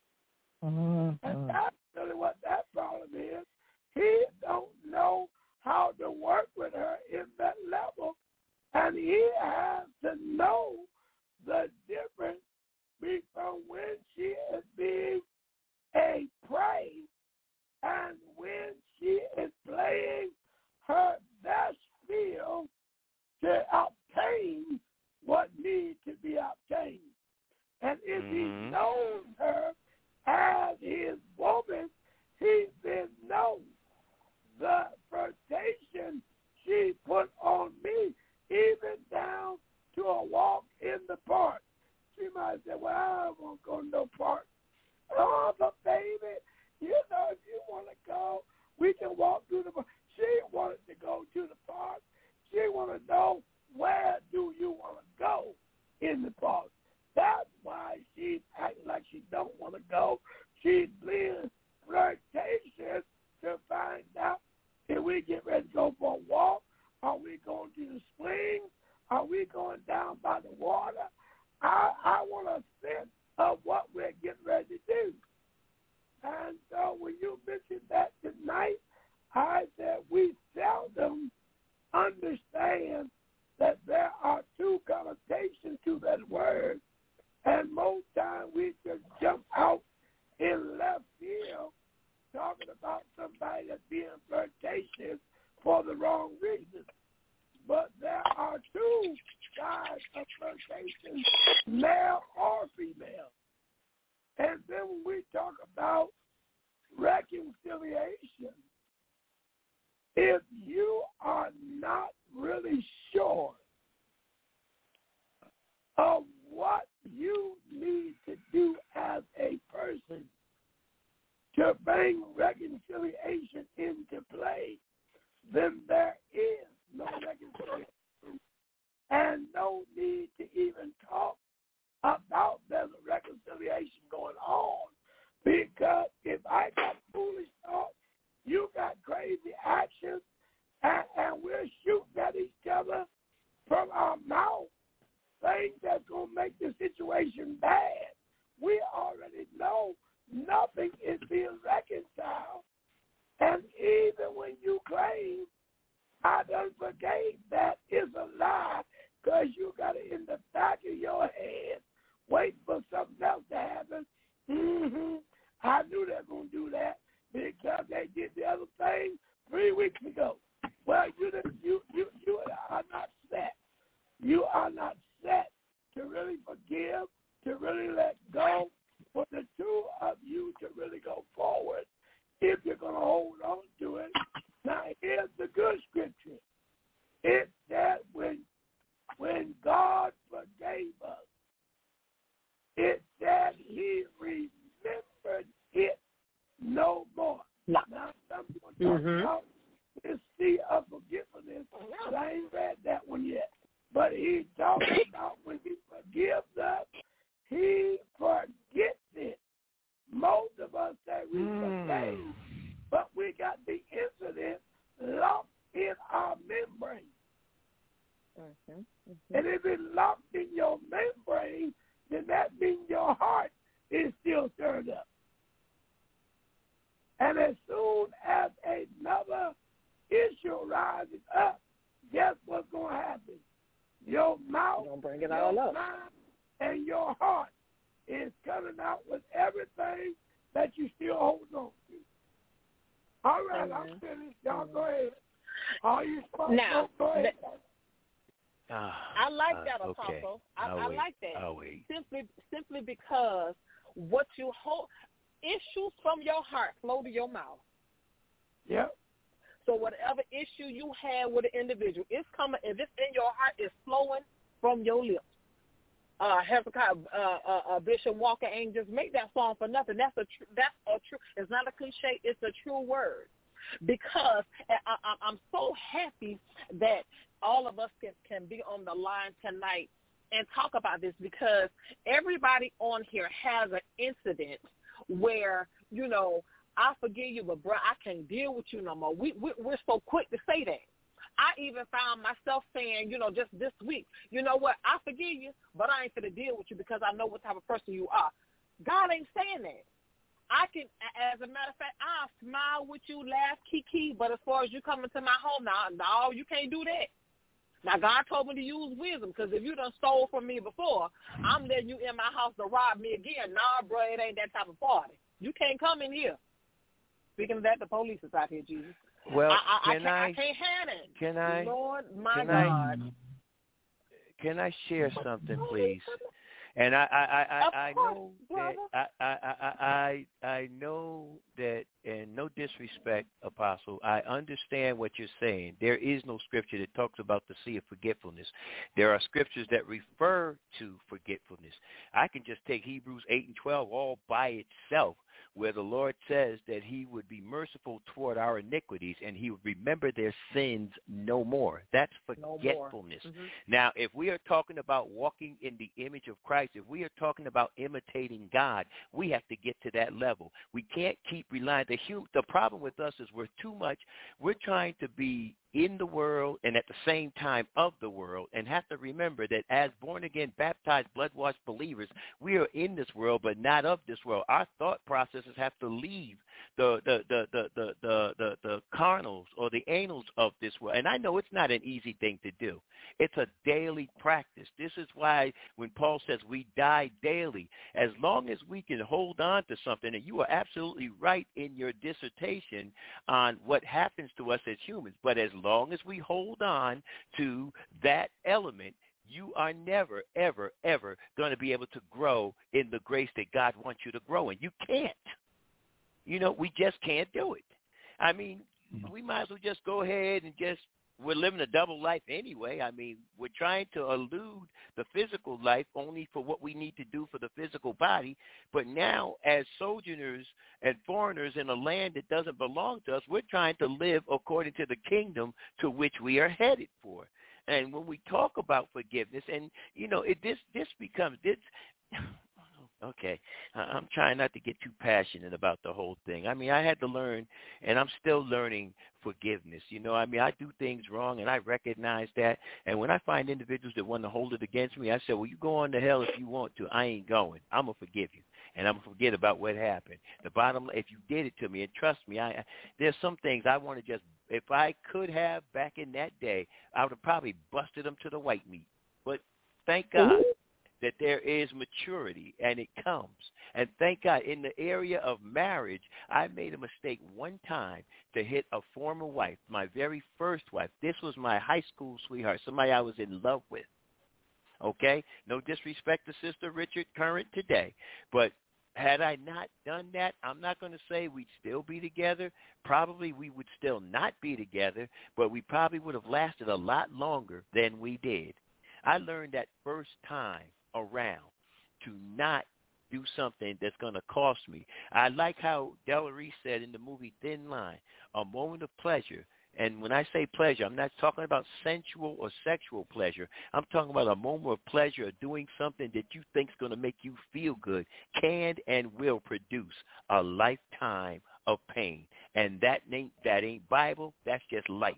Speaker 5: And that's really what that problem is. He don't know how to work with her in that level, and he has to know the difference between when she is being a prey and when she is playing her best field to obtain what needs to be obtained. And if he knows her as his woman, he then knows the flirtation she put on me, even down to a walk in the park. She might say, well, I won't go to no park. Oh, but baby, you know, if you want to go, we can walk through the park. She wanted to go to the park. She wanted to know, where do you want to go in the park? That's why she's acting like she don't want to go. She's being flirtatious to find out if we get ready to go for a walk. Are we going to the springs? Are we going down by the water? I want a sense of what we're getting ready to do. And so when you mentioned that tonight, I said we seldom understand that there are two connotations to that word. And most times we just jump out in left field talking about somebody that's being flirtatious for the wrong reason. But there are two sides of flirtation, male or female. And then when we talk about reconciliation, if you are not really sure of what you need to do as a person to bring reconciliation into play, then there is no reconciliation and no need to even talk about there's a reconciliation going on. Because if I got foolish thoughts, you got crazy actions, and we're shooting at each other from our mouth, things that's going to make the situation bad, we already know nothing is being reconciled. And even when you claim, I done forgave, that is a lie, because you got it in the back of your head waiting for something else to happen. I knew they were going to do that because they did the other thing 3 weeks ago. Well, you are not set. You are not set to really forgive, to really let go, for the two of you to really go forward if you're going to hold on to it. Now, here's the good scripture. It said when God forgave us, it said he remembered it no more. Now, some people talk about this sea of forgiveness, but I ain't read that one yet. But he talks about when he forgives us, he forgets it. Most of us say we forgave, but we got the incident locked in our membrane. And if it's locked in your membrane, then that means your heart is still stirred up. And as soon as another issue rises up, guess what's going to happen? Your mouth, bring it all up, mind, and your heart is coming out with everything that you still hold on to. All right, I'm finished. Y'all go ahead. Are you supposed to go ahead?
Speaker 4: I like that, Apostle. I like that. Simply because what you hold, issues from your heart flow to your mouth.
Speaker 5: Yep.
Speaker 4: So whatever issue you have with an individual, it's coming. If it's in your heart, it's flowing from your lips. Hezekiah, Bishop Walker ain't just make that song for nothing. That's a true. It's not a cliche. It's a true word. Because I'm so happy that all of us can be on the line tonight and talk about this, because everybody on here has an incident where, you know, I forgive you, but bro, I can't deal with you no more. We're so quick to say that. I even found myself saying, you know, just this week, you know what, I forgive you, but I ain't finna deal with you because I know what type of person you are. God ain't saying that. I can, as a matter of fact, I'll smile with you, laugh, kiki, but as far as you coming to my home, no, you can't do that. Now, God told me to use wisdom, because if you done stole from me before, I'm letting you in my house to rob me again. Nah, bro, it ain't that type of party. You can't come in here. Speaking of that, the police is out here, Jesus.
Speaker 6: Well,
Speaker 4: I can't have it. Lord, my God.
Speaker 6: Can I share something, please? And I know that I know that, and no disrespect, Apostle, I understand what you're saying. There is no scripture that talks about the sea of forgetfulness. There are scriptures that refer to forgetfulness. I can just take Hebrews 8 and 12 all by itself, where the Lord says that he would be merciful toward our iniquities and he would remember their sins no more. That's forgetfulness. No more. Now, if we are talking about walking in the image of Christ, if we are talking about imitating God, we have to get to that level. We can't keep relying. The problem with us is we're trying to be in the world and at the same time of the world, and have to remember that as born-again, baptized, blood-washed believers, we are in this world but not of this world. Our thought processes have to leave the carnals or the anals of this world. And I know it's not an easy thing to do. It's a daily practice. This is why when Paul says we die daily, as long as we can hold on to something, and you are absolutely right in your dissertation on what happens to us as humans, but as long as we hold on to that element, you are never, ever, ever going to be able to grow in the grace that God wants you to grow in. You can't. You know, we just can't do it. I mean, we might as well just go ahead and we're living a double life anyway. I mean, we're trying to elude the physical life only for what we need to do for the physical body. But now, as sojourners and foreigners in a land that doesn't belong to us, we're trying to live according to the kingdom to which we are headed for. And when we talk about forgiveness, and, you know, this becomes – okay, I'm trying not to get too passionate about the whole thing. I mean, I had to learn, and I'm still learning forgiveness. You know, I mean, I do things wrong, and I recognize that. And when I find individuals that want to hold it against me, I say, well, you go on to hell if you want to. I ain't going. I'm going to forgive you, and I'm going to forget about what happened. The bottom line, if you did it to me, and trust me, there's some things I want to just, if I could have back in that day, I would have probably busted them to the white meat. But thank God that there is maturity, and it comes. And thank God, in the area of marriage, I made a mistake one time to hit a former wife, my very first wife. This was my high school sweetheart, somebody I was in love with. Okay? No disrespect to Sister Richard, current today. But had I not done that, I'm not going to say we'd still be together. Probably we would still not be together, but we probably would have lasted a lot longer than we did. I learned that first time around to not do something that's going to cost me. I like how Delarice said in the movie Thin Line, a moment of pleasure. And when I say pleasure, I'm not talking about sensual or sexual pleasure. I'm talking about a moment of pleasure of doing something that you think is going to make you feel good, can and will produce a lifetime of pain. And that ain't Bible. That's just life.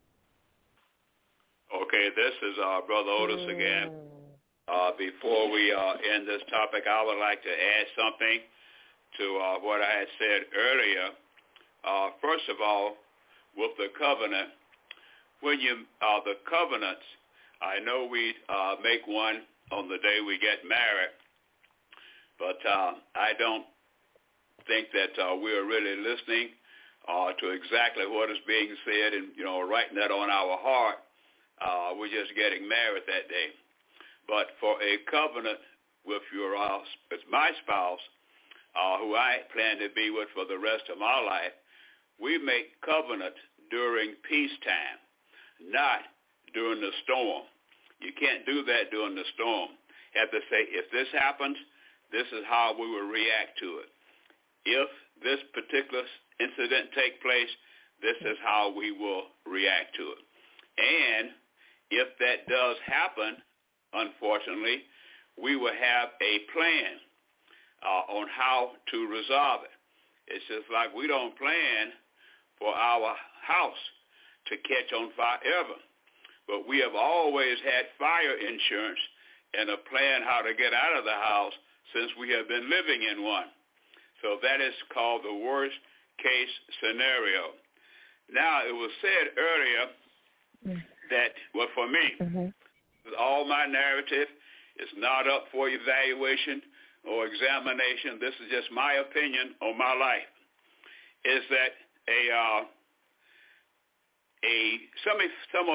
Speaker 7: Okay, this is Brother Otis again. Before we end this topic, I would like to add something to what I had said earlier. First of all, with the covenant, when the covenants, I know we make one on the day we get married, but I don't think that we're really listening to exactly what is being said and, you know, writing that on our heart. We're just getting married that day. But for a covenant with my spouse, who I plan to be with for the rest of my life, we make covenant during peacetime, not during the storm. You can't do that during the storm. have to say, if this happens, this is how we will react to it. If this particular incident take place, this is how we will react to it. And if that does happen, unfortunately, we will have a plan on how to resolve it. It's just like we don't plan for our house to catch on fire ever. But we have always had fire insurance and a plan how to get out of the house since we have been living in one. So that is called the worst case scenario. Now, it was said earlier that, well, for me, all my narrative is not up for evaluation or examination. This is just my opinion on my life. Is that some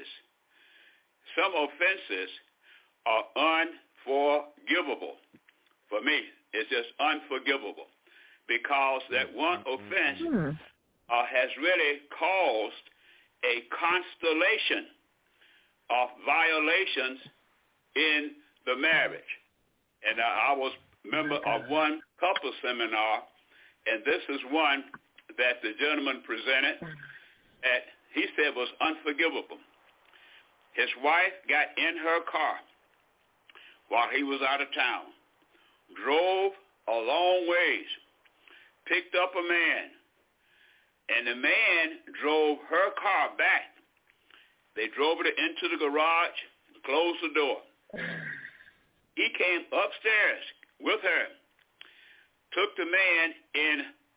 Speaker 7: offenses are unforgivable. For me, it's just unforgivable because that one offense has really caused a constellation of violations in the marriage. And I was a member of one couple seminar, and this is one that the gentleman presented that he said was unforgivable. His wife got in her car while he was out of town, drove a long ways, picked up a man, and the man drove her car back. They drove it into the garage, closed the door. He came upstairs with her, took the man in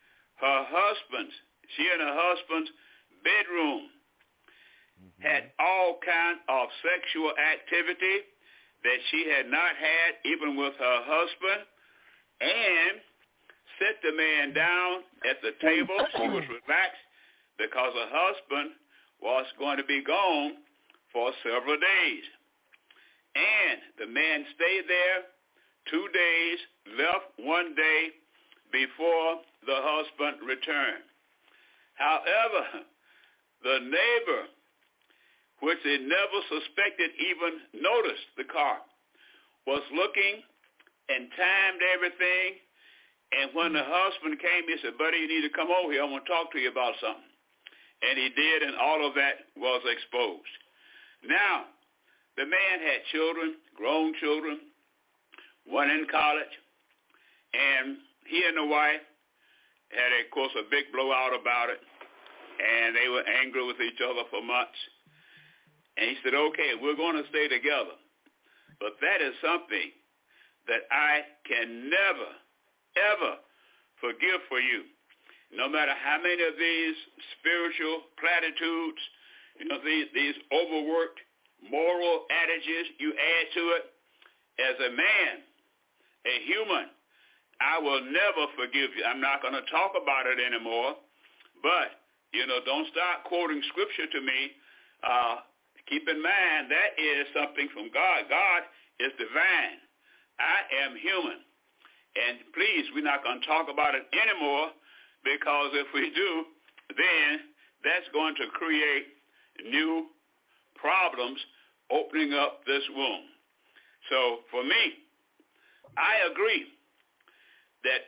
Speaker 7: she and her husband's bedroom, had all kinds of sexual activity that she had not had even with her husband, and set the man down at the table. She was relaxed because her husband was going to be gone for several days. And the man stayed there 2 days, left 1 day before the husband returned. However, the neighbor, which they never suspected even noticed the car, was looking and timed everything. And when the husband came, he said, "Buddy, you need to come over here. I want to talk to you about something." And he did, and all of that was exposed. Now, the man had children, grown children, one in college, and he and the wife had, of course, a big blowout about it, and they were angry with each other for months. And he said, "Okay, we're going to stay together." But that is something that I can never, ever forgive for you. No matter how many of these spiritual platitudes, these overworked moral adages you add to it, as a man, a human, I will never forgive you. I'm not going to talk about it anymore. But, don't start quoting scripture to me. Keep in mind, that is something from God. God is divine. I am human. And please, we're not going to talk about it anymore, because if we do, then that's going to create new problems opening up this womb. So for me, I agree that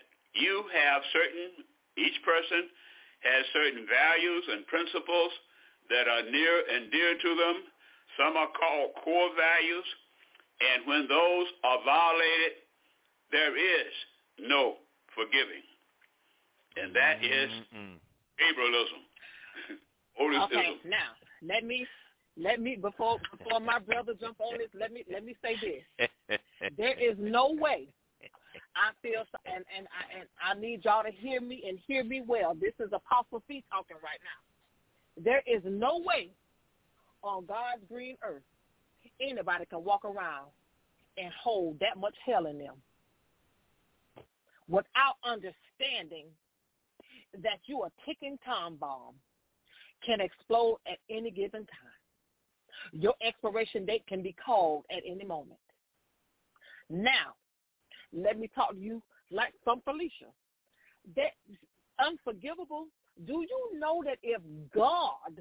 Speaker 7: each person has certain values and principles that are near and dear to them. Some are called core values. And when those are violated, there is no forgiving. And that is Gabrielism.
Speaker 4: Okay, now let me before my brother jump on this, let me say this. There is no way I feel, and I need y'all to hear me and hear me well. This is Apostle C talking right now. There is no way on God's green earth anybody can walk around and hold that much hell in them without understanding that you a ticking time bomb can explode at any given time. Your expiration date can be called at any moment. Now, let me talk to you like from Felicia. That unforgivable, do you know that if God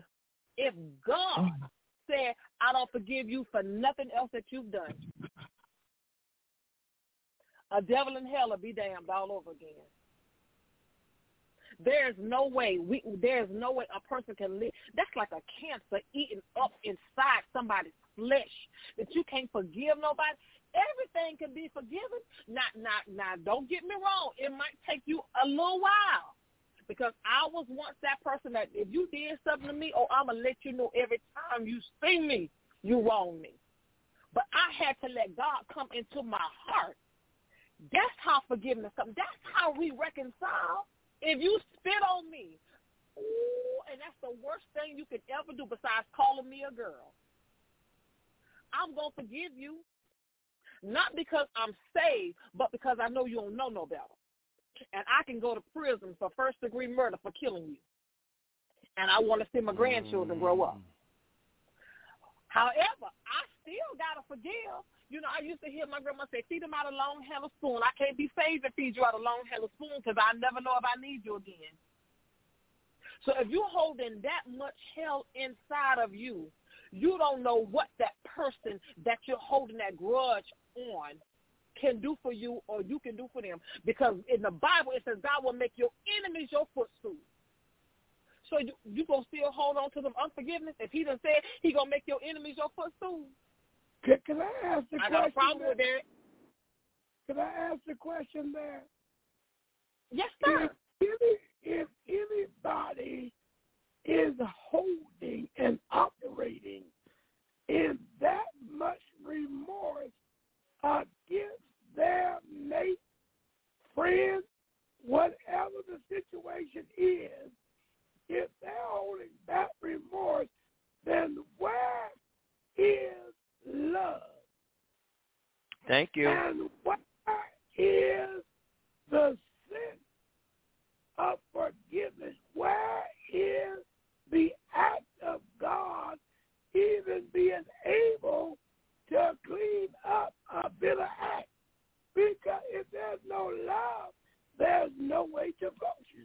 Speaker 4: said, "I don't forgive you for nothing else that you've done," A devil in hell will be damned all over again. There's no way a person can live. That's like a cancer eating up inside somebody's flesh that you can't forgive nobody. Everything can be forgiven. Now, don't get me wrong. It might take you a little while because I was once that person that if you did something to me, I'm going to let you know every time you see me, you wrong me. But I had to let God come into my heart. That's how forgiveness comes. That's how we reconcile. If you spit on me, and that's the worst thing you could ever do besides calling me a girl, I'm going to forgive you, not because I'm saved, but because I know you don't know no better. And I can go to prison for first-degree murder for killing you. And I want to see my grandchildren grow up. However, I still got to forgive. You know, I used to hear my grandma say, feed them out of long handle spoon. I can't be saved and feed you out of long handle spoon because I never know if I need you again. So if you're holding that much hell inside of you, you don't know what that person that you're holding that grudge on can do for you or you can do for them. Because in the Bible, it says God will make your enemies your footstool. So you going to still hold on to them unforgiveness? If he done said he going to make your enemies your footstool?
Speaker 5: Can I ask the question?
Speaker 4: I got a problem with that.
Speaker 5: Can I ask the question there?
Speaker 4: Yes, sir.
Speaker 5: If anybody is holding and operating in that much remorse against their mate, friend, whatever the situation is, if they're holding that remorse, then where is love?
Speaker 6: Thank you.
Speaker 5: And where is the sense of forgiveness? Where is the act of God even being able to clean up a bitter act? Because if there's no love, there's no way to function.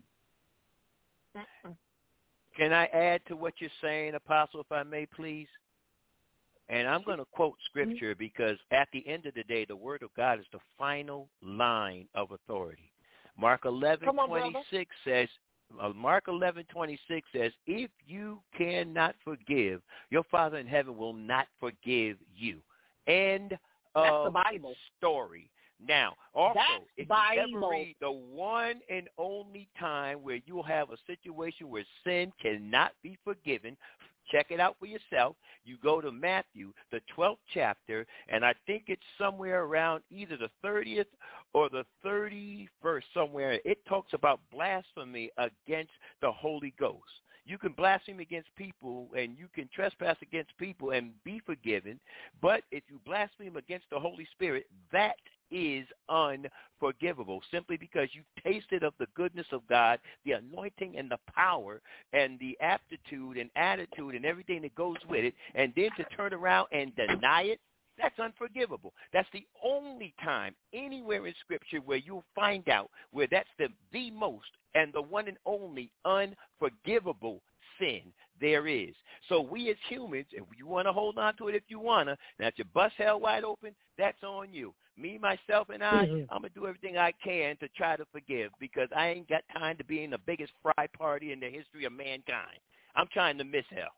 Speaker 6: Can I add to what you're saying, Apostle, if I may, please? And I'm going to quote Scripture because at the end of the day, the Word of God is the final line of authority. Mark 11:26 says, Mark 11:26 says, if you cannot forgive, your Father in heaven will not forgive you. End of
Speaker 4: the Bible
Speaker 6: story. Now, also, if
Speaker 4: Bible.
Speaker 6: you ever read the one and only time where you will have a situation where sin cannot be forgiven, check it out for yourself. You go to Matthew, the 12th chapter, and I think it's somewhere around either the 30th or the 31st somewhere. It talks about blasphemy against the Holy Ghost. You can blaspheme against people and you can trespass against people and be forgiven, but if you blaspheme against the Holy Spirit, that is unforgivable simply because you tasted of the goodness of God, the anointing and the power and the aptitude and attitude and everything that goes with it, and then to turn around and deny it, that's unforgivable. That's the only time anywhere in Scripture where you'll find out where that's the most and the one and only unforgivable sin there is. So we as humans, if you want to hold on to it if you want to, now if you bust hell wide open, that's on you. Me, myself, and I'm going to do everything I can to try to forgive because I ain't got time to be in the biggest fry party in the history of mankind. I'm trying to miss hell.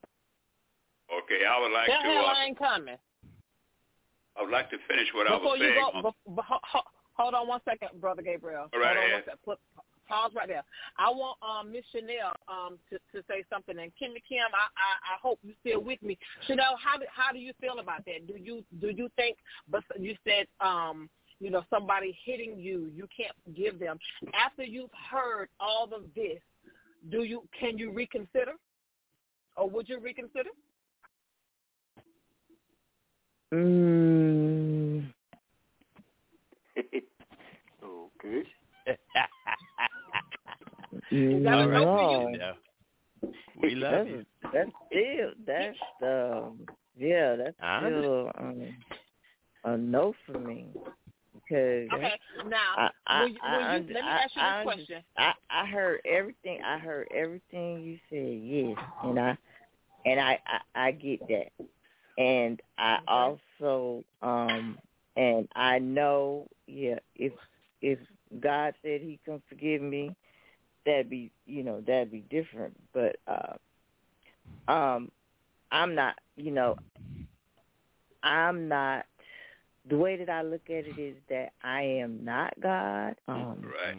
Speaker 7: Okay, I would like
Speaker 4: that
Speaker 7: to...
Speaker 4: hell ain't coming.
Speaker 7: I would like to finish what I was saying.
Speaker 4: Hold on one second, Brother Gabriel.
Speaker 7: All right.
Speaker 4: Pause right there. I want Miss Chanel to say something. And Kim, I hope you're still with me. Chanel, how do you feel about that? Do you think? But you said somebody hitting you, you can't forgive them. After you've heard all of this, can you reconsider, or would you reconsider?
Speaker 8: Okay.
Speaker 6: All right. We love you.
Speaker 10: That's still a no for me. Because
Speaker 4: okay, now let me ask you this question.
Speaker 10: I heard everything. I heard everything you said. Yes, and I get that. And I also And I know, if God said he can forgive me, that'd be different. But I'm not, the way that I look at it is that I am not God.
Speaker 7: Right.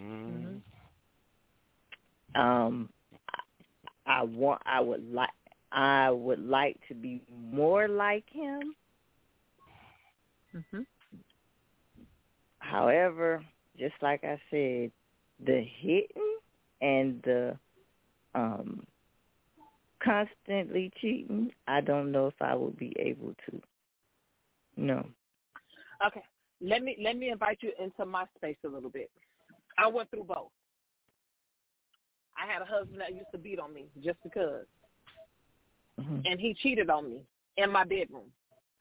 Speaker 10: I would like to be more like him.
Speaker 9: Mm-hmm.
Speaker 10: However, just like I said, the hitting and the constantly cheating, I don't know if I would be able to. No.
Speaker 4: Okay. Let me invite you into my space a little bit. I went through both. I had a husband that used to beat on me just because.
Speaker 10: Mm-hmm.
Speaker 4: And he cheated on me in my bedroom.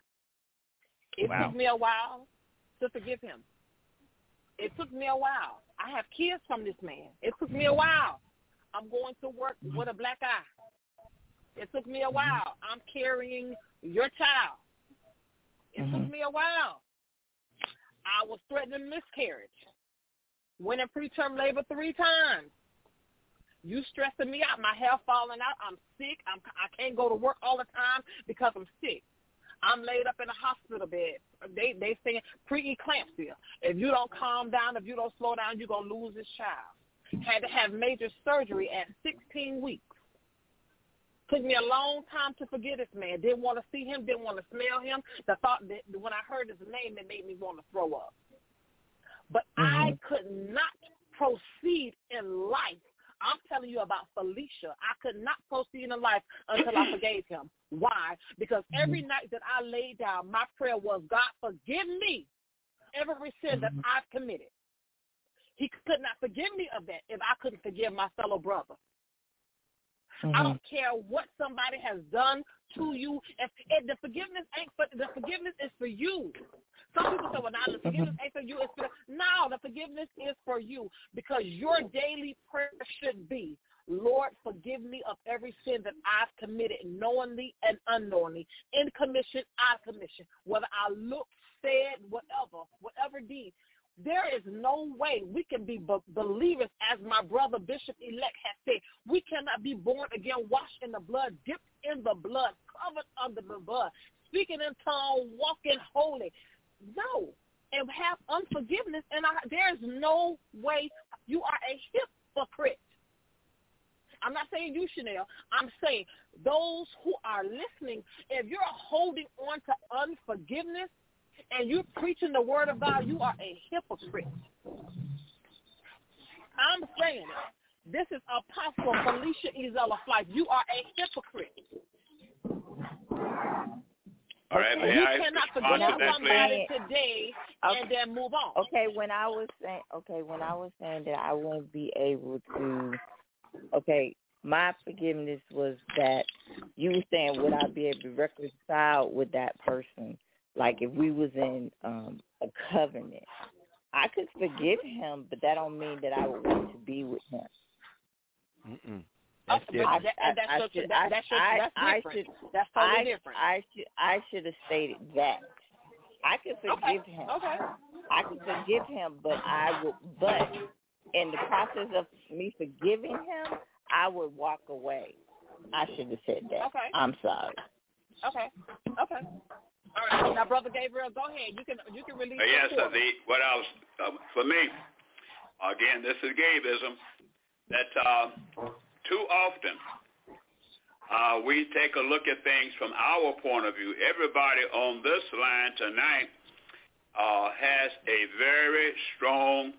Speaker 4: It took me a while to forgive him. It took me a while. I have kids from this man. It took me a while. I'm going to work with a black eye. It took me a while. I'm carrying your child. It took me a while. I was threatening miscarriage. Went in preterm labor 3 times. You stressing me out. My hair falling out. I'm sick. I can't go to work all the time because I'm sick. I'm laid up in a hospital bed. They saying pre-eclampsia. If you don't calm down, if you don't slow down, you're going to lose this child. Had to have major surgery at 16 weeks. Took me a long time to forget this man. Didn't want to see him. Didn't want to smell him. The thought that when I heard his name, it made me want to throw up. But I could not proceed in life. I'm telling you about Felicia. I could not proceed in life until I forgave him. Why? Because every night that I laid down, my prayer was, God, forgive me every sin that I've committed. He could not forgive me of that if I couldn't forgive my fellow brother. I don't care what somebody has done to you. If the forgiveness ain't for the forgiveness is for you. Some people say, well, now the forgiveness ain't for you. It's for no, the forgiveness is for you because your daily prayer should be, Lord, forgive me of every sin that I've committed knowingly and unknowingly, in commission, out of commission, whether I looked, said, whatever deed. There is no way we can be believers, as my brother Bishop-elect has said. We cannot be born again, washed in the blood, dipped in the blood, covered under the blood, speaking in tongues, walking holy. No. And have unforgiveness. And there's no way. You are a hypocrite. I'm not saying you, Chanel. I'm saying those who are listening, if you're holding on to unforgiveness, and you're preaching the word of God, you are a hypocrite. I'm saying it. This is Apostle Felicia Ezella Flight. You are a hypocrite.
Speaker 7: All right,
Speaker 4: you cannot forgive somebody today and then move on.
Speaker 10: Okay, when I was saying that I won't be able to. Okay, my forgiveness was that you were saying, would I be able to reconcile with that person? Like if we was in a covenant, I could forgive him, but that don't mean that I would want to be with him.
Speaker 6: That's different.
Speaker 4: That's totally different.
Speaker 10: I should have stated that. I could forgive him.
Speaker 4: Okay.
Speaker 10: I could forgive him, but But in the process of me forgiving him, I would walk away. I should have said that.
Speaker 4: Okay.
Speaker 10: I'm sorry.
Speaker 4: Okay. All right, now, Brother Gabriel, go ahead. You can release.
Speaker 7: Yes, what else? For me, again, this is Gabeism. That too often we take a look at things from our point of view. Everybody on this line tonight has a very strong,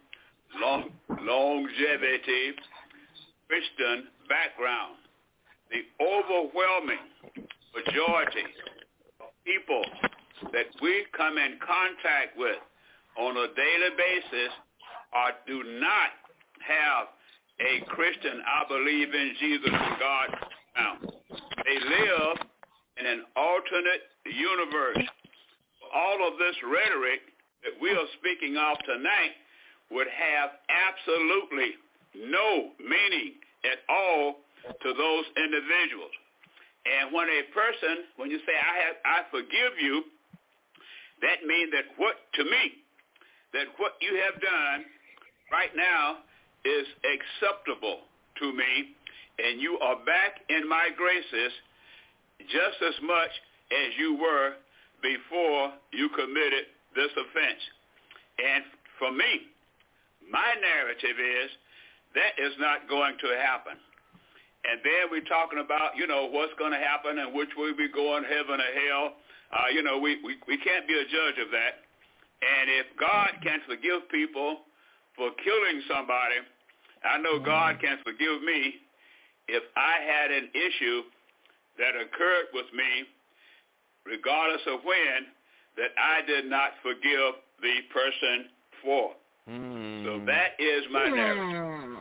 Speaker 7: longevity Christian background. The overwhelming majority people that we come in contact with on a daily basis do not have a Christian, I believe in Jesus and God now. They live in an alternate universe. All of this rhetoric that we are speaking of tonight would have absolutely no meaning at all to those individuals. And when a person, when you say, I forgive you, that means that what you have done right now is acceptable to me, and you are back in my graces just as much as you were before you committed this offense. And for me, my narrative is that is not going to happen. And then we're talking about, what's going to happen and which way we go in heaven or hell. We can't be a judge of that. And if God can forgive people for killing somebody, I know God can forgive me if I had an issue that occurred with me, regardless of when, that I did not forgive the person for. So that is my narrative.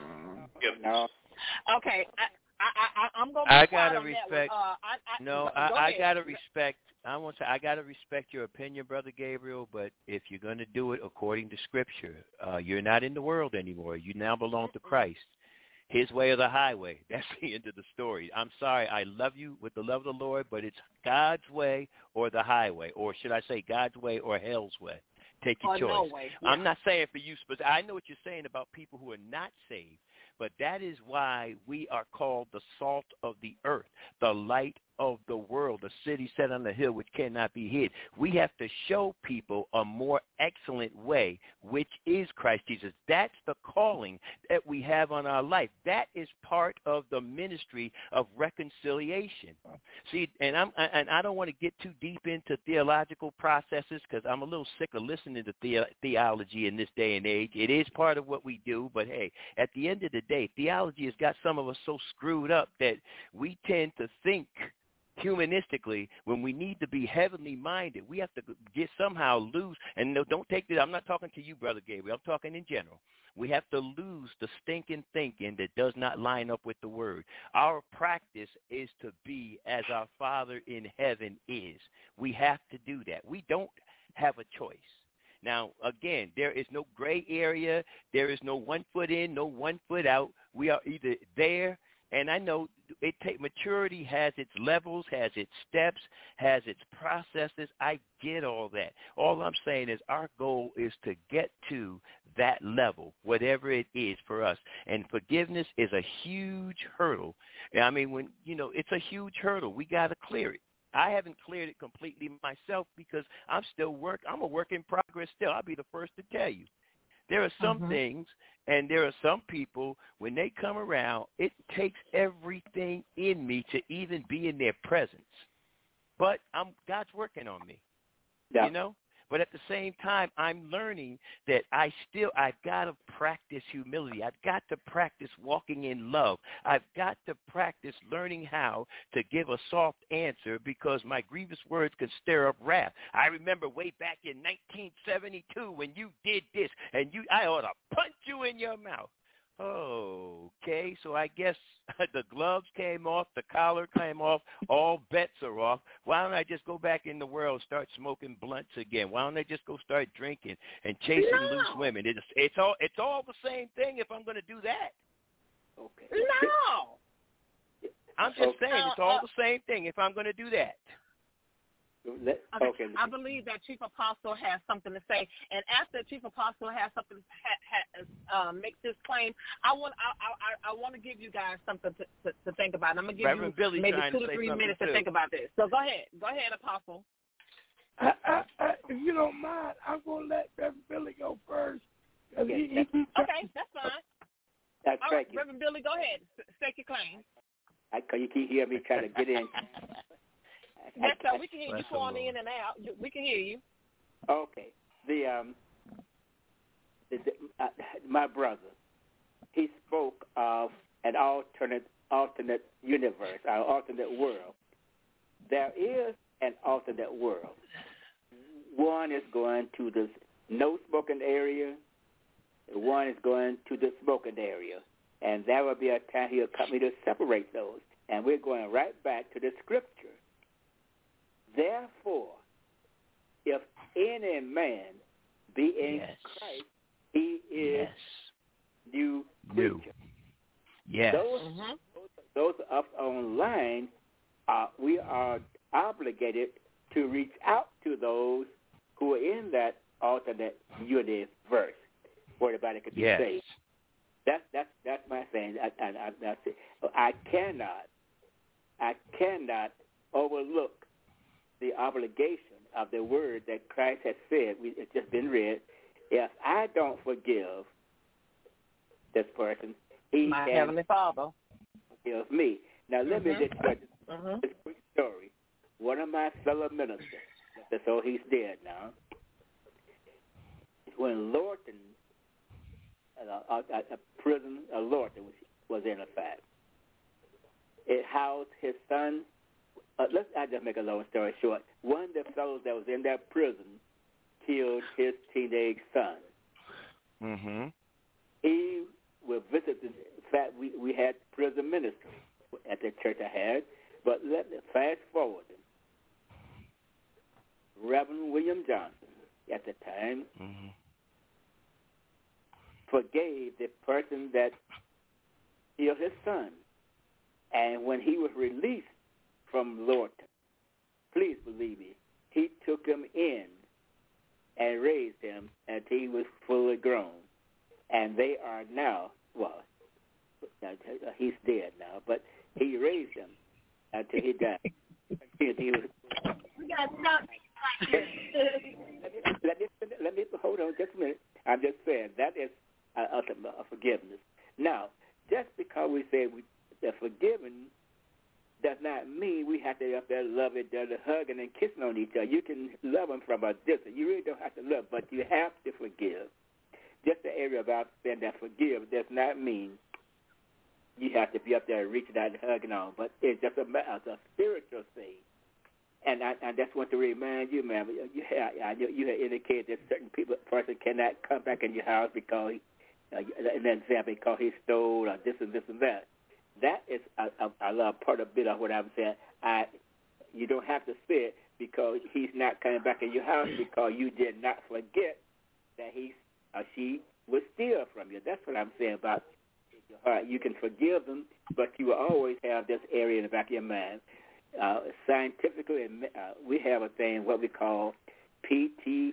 Speaker 4: Okay. I'm going to
Speaker 6: I gotta respect. I gotta respect. I gotta respect your opinion, Brother Gabriel. But if you're going to do it according to Scripture, you're not in the world anymore. You now belong to Christ. His way or the highway. That's the end of the story. I'm sorry. I love you with the love of the Lord, but it's God's way or the highway, or should I say God's way or hell's way. Take your choice.
Speaker 4: No way. Yeah.
Speaker 6: I'm not saying for you, but I know what you're saying about people who are not saved. But that is why we are called the salt of the earth, the light of the world, a city set on the hill which cannot be hid. We have to show people a more excellent way, which is Christ Jesus. That's the calling that we have on our life. That is part of the ministry of reconciliation. See, and I don't want to get too deep into theological processes because I'm a little sick of listening to theology in this day and age. It is part of what we do, but hey, at the end of the day, theology has got some of us so screwed up that we tend to think humanistically when we need to be heavenly minded. We have to get somehow lose, and no, don't take this, I'm not talking to you, Brother Gabriel, I'm talking in general. We have to lose the stinking thinking that does not line up with the word. Our practice is to be as our Father in heaven is. We have to do that. We don't have a choice. Now, again, there is no gray area. There is no 1 foot in, no 1 foot out. We are either there. And I know maturity has its levels, has its steps, has its processes. I get all that. All I'm saying is our goal is to get to that level, whatever it is for us. And forgiveness is a huge hurdle. I mean, it's a huge hurdle. We got to clear it. I haven't cleared it completely myself because I'm a work in progress still. I'll be the first to tell you. There are some things, and there are some people, when they come around, it takes everything in me to even be in their presence. But God's working on me, But at the same time, I'm learning that I've got to practice humility. I've got to practice walking in love. I've got to practice learning how to give a soft answer because my grievous words can stir up wrath. I remember way back in 1972 when you did this, and I ought to punch you in your mouth. Okay, so I guess the gloves came off, the collar came off, all bets are off. Why don't I just go back in the world and start smoking blunts again? Why don't I just go start drinking and chasing loose women? It's all the same thing if I'm going to do that.
Speaker 8: Okay.
Speaker 4: No.
Speaker 6: I'm just saying it's all the same thing if I'm going to do that.
Speaker 4: Okay. I believe that Chief Apostle has something to say, and after Chief Apostle has something makes this claim, I want to give you guys something to think about. I'm going to give
Speaker 6: Reverend
Speaker 4: you
Speaker 6: Billy
Speaker 4: maybe 2 to 3 minutes to think about this. So go ahead, Apostle.
Speaker 5: If you don't mind, I'm going to let Reverend Billy go first.
Speaker 4: Okay, that's fine.
Speaker 8: That's
Speaker 4: all right, Reverend Billy, go ahead. Stake your claim.
Speaker 8: You keep hearing me trying to get in.
Speaker 4: That's so we can hear you calling in and out. We can hear you.
Speaker 8: Okay. My brother, he spoke of an alternate universe, our alternate world. There is an alternate world. One is going to the no-smoking area. One is going to the smoking area. And there will be a time he'll come to separate those. And we're going right back to the Scripture. Therefore, if any man be in Christ, he is new creature.
Speaker 6: Yes.
Speaker 8: Those up online, we are obligated to reach out to those who are in that alternate unity verse where everybody could be saved. That's my saying. I cannot overlook the obligation of the word that Christ has said. It's just been read. If I don't forgive this person,
Speaker 9: my Heavenly Father
Speaker 8: forgives me. Now let me just tell you this quick story. One of my fellow ministers, so he's dead now. When Lorton, a prison, Lorton was in effect. It housed his son. I just make a long story short. One of the fellows that was in that prison killed his teenage son.
Speaker 6: Mm-hmm.
Speaker 8: He will visit. In fact, we had prison ministry at the church I had. But let me fast forward. Reverend William Johnson, at the time, forgave the person that killed his son. And when he was released from Lorton, please believe me, he took him in and raised him until he was fully grown. And they are now, well, he's dead now, but he raised him until he died. Let me hold on just a minute. I'm just saying that is a forgiveness. Now, just because we say they're forgiven does not mean we have to up there love each other, hugging and kissing on each other. You can love them from a distance. You really don't have to love, but you have to forgive. Just the area about saying that forgive does not mean you have to be up there reaching out and hugging on, but it's just a spiritual thing. And I just want to remind you, man, you had indicated that certain person cannot come back in your house because, and then say because he stole or this and that. That is a lot part of bit of what I'm saying. You don't have to say it because he's not coming back in your house because you did not forget that he or she was steal from you. That's what I'm saying about your heart. You can forgive them, but you will always have this area in the back of your mind. Scientifically, we have a thing what we call PTSD.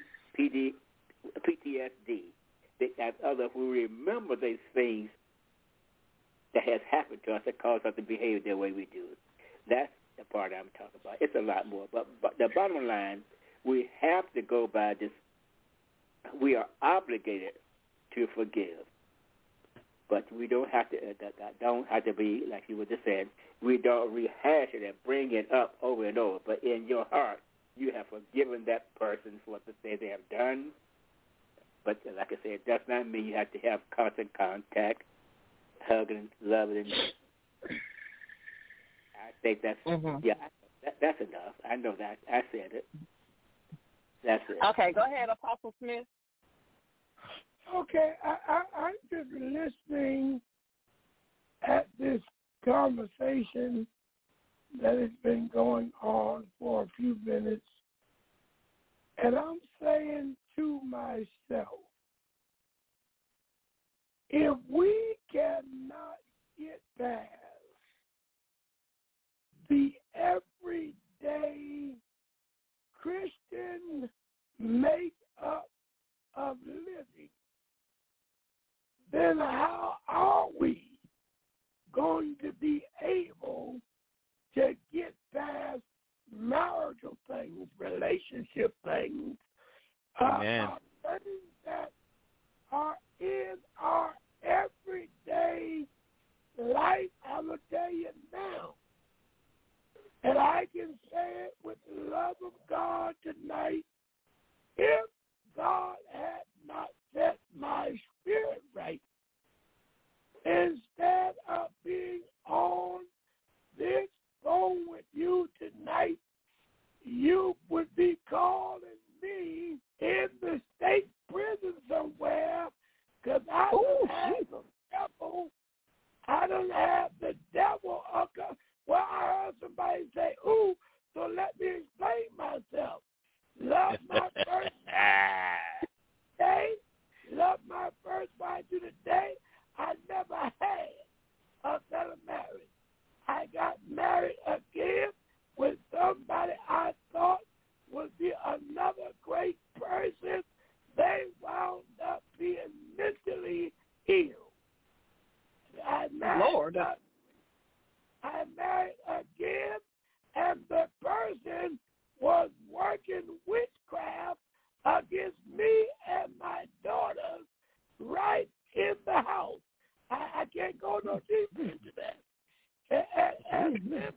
Speaker 8: That other who remember these things that has happened to us that cause us to behave the way we do. That's the part I'm talking about. It's a lot more. But the bottom line, we have to go by this. We are obligated to forgive. But we don't have to be, like you were just saying, we don't rehash it and bring it up over and over. But in your heart, you have forgiven that person for what they have done. But like I said, it does not mean you have to have constant contact, hugging, loving. I think that's, that's enough. I know that. I said it. That's it.
Speaker 9: Okay, go ahead, Apostle Smith.
Speaker 5: Okay, I'm just listening at this conversation that has been going on for a few minutes, and I'm saying to myself, if we cannot get past the everyday Christian make-up of living, then how are we going to be able to get past marital things, relationship things, things that are in our everyday life? I will tell you now, and I can say it with the love of God tonight, if God had not set my spirit right, instead of being on this phone with you tonight, you would be calling me in the state prison somewhere because I don't have the devil. I don't have the devil. Well, I heard somebody say, ooh, so let me explain myself. Love my first day. Love my first wife to the day. I never had a fellow marriage. I got married again with somebody I thought would be another great I married again, and the person was working witchcraft against me and my daughters right in the house. I can't go no deeper into that. And then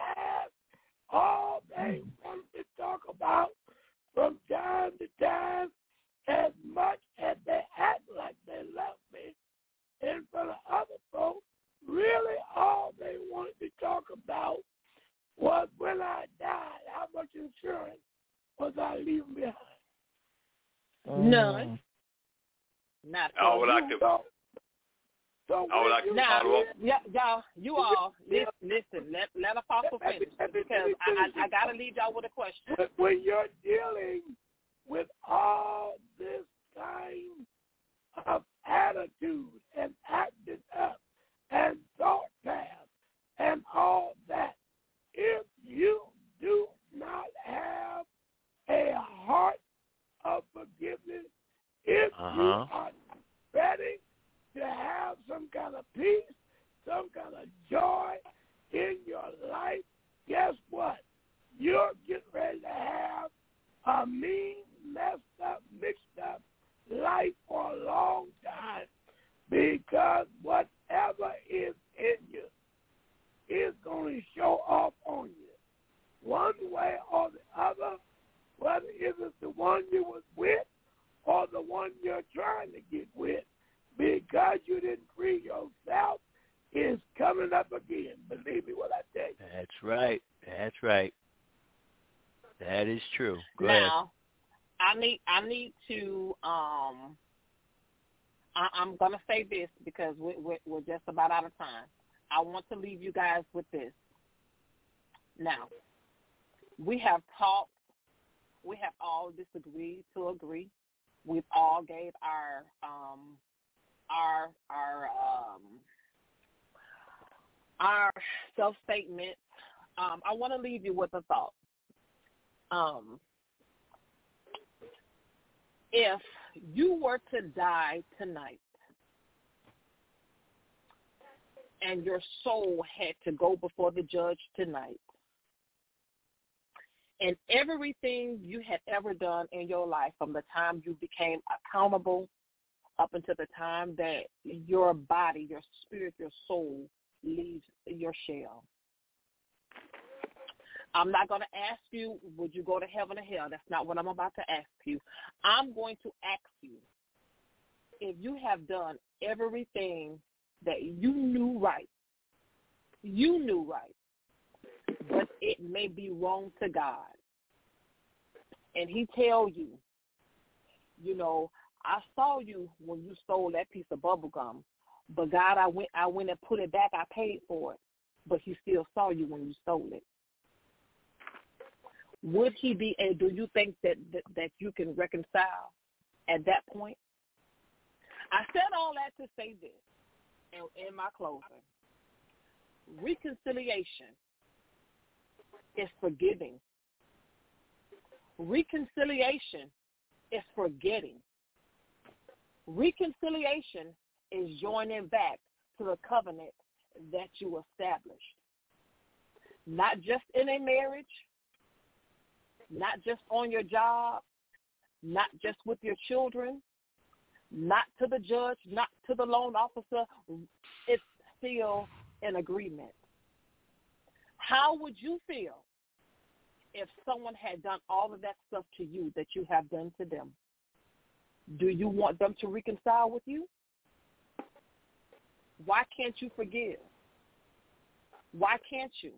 Speaker 5: all they wanted to talk about from time to time, as much as they act like they love me in front of other folks, really all they wanted to talk about was when I died, how much insurance was I leaving behind?
Speaker 4: None. Not for
Speaker 7: I would like to. I would like to follow up.
Speaker 4: Y'all, you all listen. Let Apostle finish because I gotta leave y'all with a question.
Speaker 5: When you're dealing with all this kind of attitude and acting up and thought path and all that, if you do not have a heart of forgiveness, if you are ready to have some kind of peace, some kind of joy in your life, guess what? You're getting ready to have a mean, messed up, mixed up life for a long time, because whatever is in you is going to show off on you one way or the other, whether it is the one you was with or the one you're trying to get with, because you didn't free yourself, is coming up again. Believe me when I tell you.
Speaker 6: That's right. That's right. That is true. Go
Speaker 4: now, ahead. I need to. I'm gonna say this because we're just about out of time. I want to leave you guys with this. Now, we have talked. We have all disagreed to agree. We've all gave our self-statement. I want to leave you with a thought. If you were to die tonight and your soul had to go before the judge tonight, and everything you had ever done in your life from the time you became accountable up until the time that your body, your spirit, your soul leaves your shell. I'm not going to ask you, would you go to heaven or hell? That's not what I'm about to ask you. I'm going to ask you, if you have done everything that you knew right, but it may be wrong to God, and he tell you, you know, I saw you when you stole that piece of bubble gum, but God, I went and put it back. I paid for it, but he still saw you when you stole it. Would he be? Do you think that you can reconcile at that point? I said all that to say this, in my closing. Reconciliation is forgiving. Reconciliation is forgetting. Reconciliation is joining back to the covenant that you established. Not just in a marriage, not just on your job, not just with your children, not to the judge, not to the loan officer. It's still an agreement. How would you feel if someone had done all of that stuff to you that you have done to them? Do you want them to reconcile with you? Why can't you forgive? Why can't you?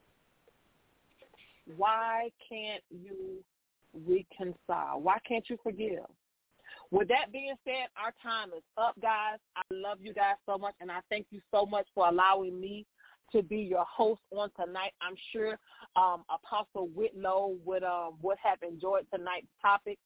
Speaker 4: Why can't you reconcile? Why can't you forgive? With that being said, our time is up, guys. I love you guys so much, and I thank you so much for allowing me to be your host on tonight. I'm sure Apostle Whitlow would have enjoyed tonight's topic.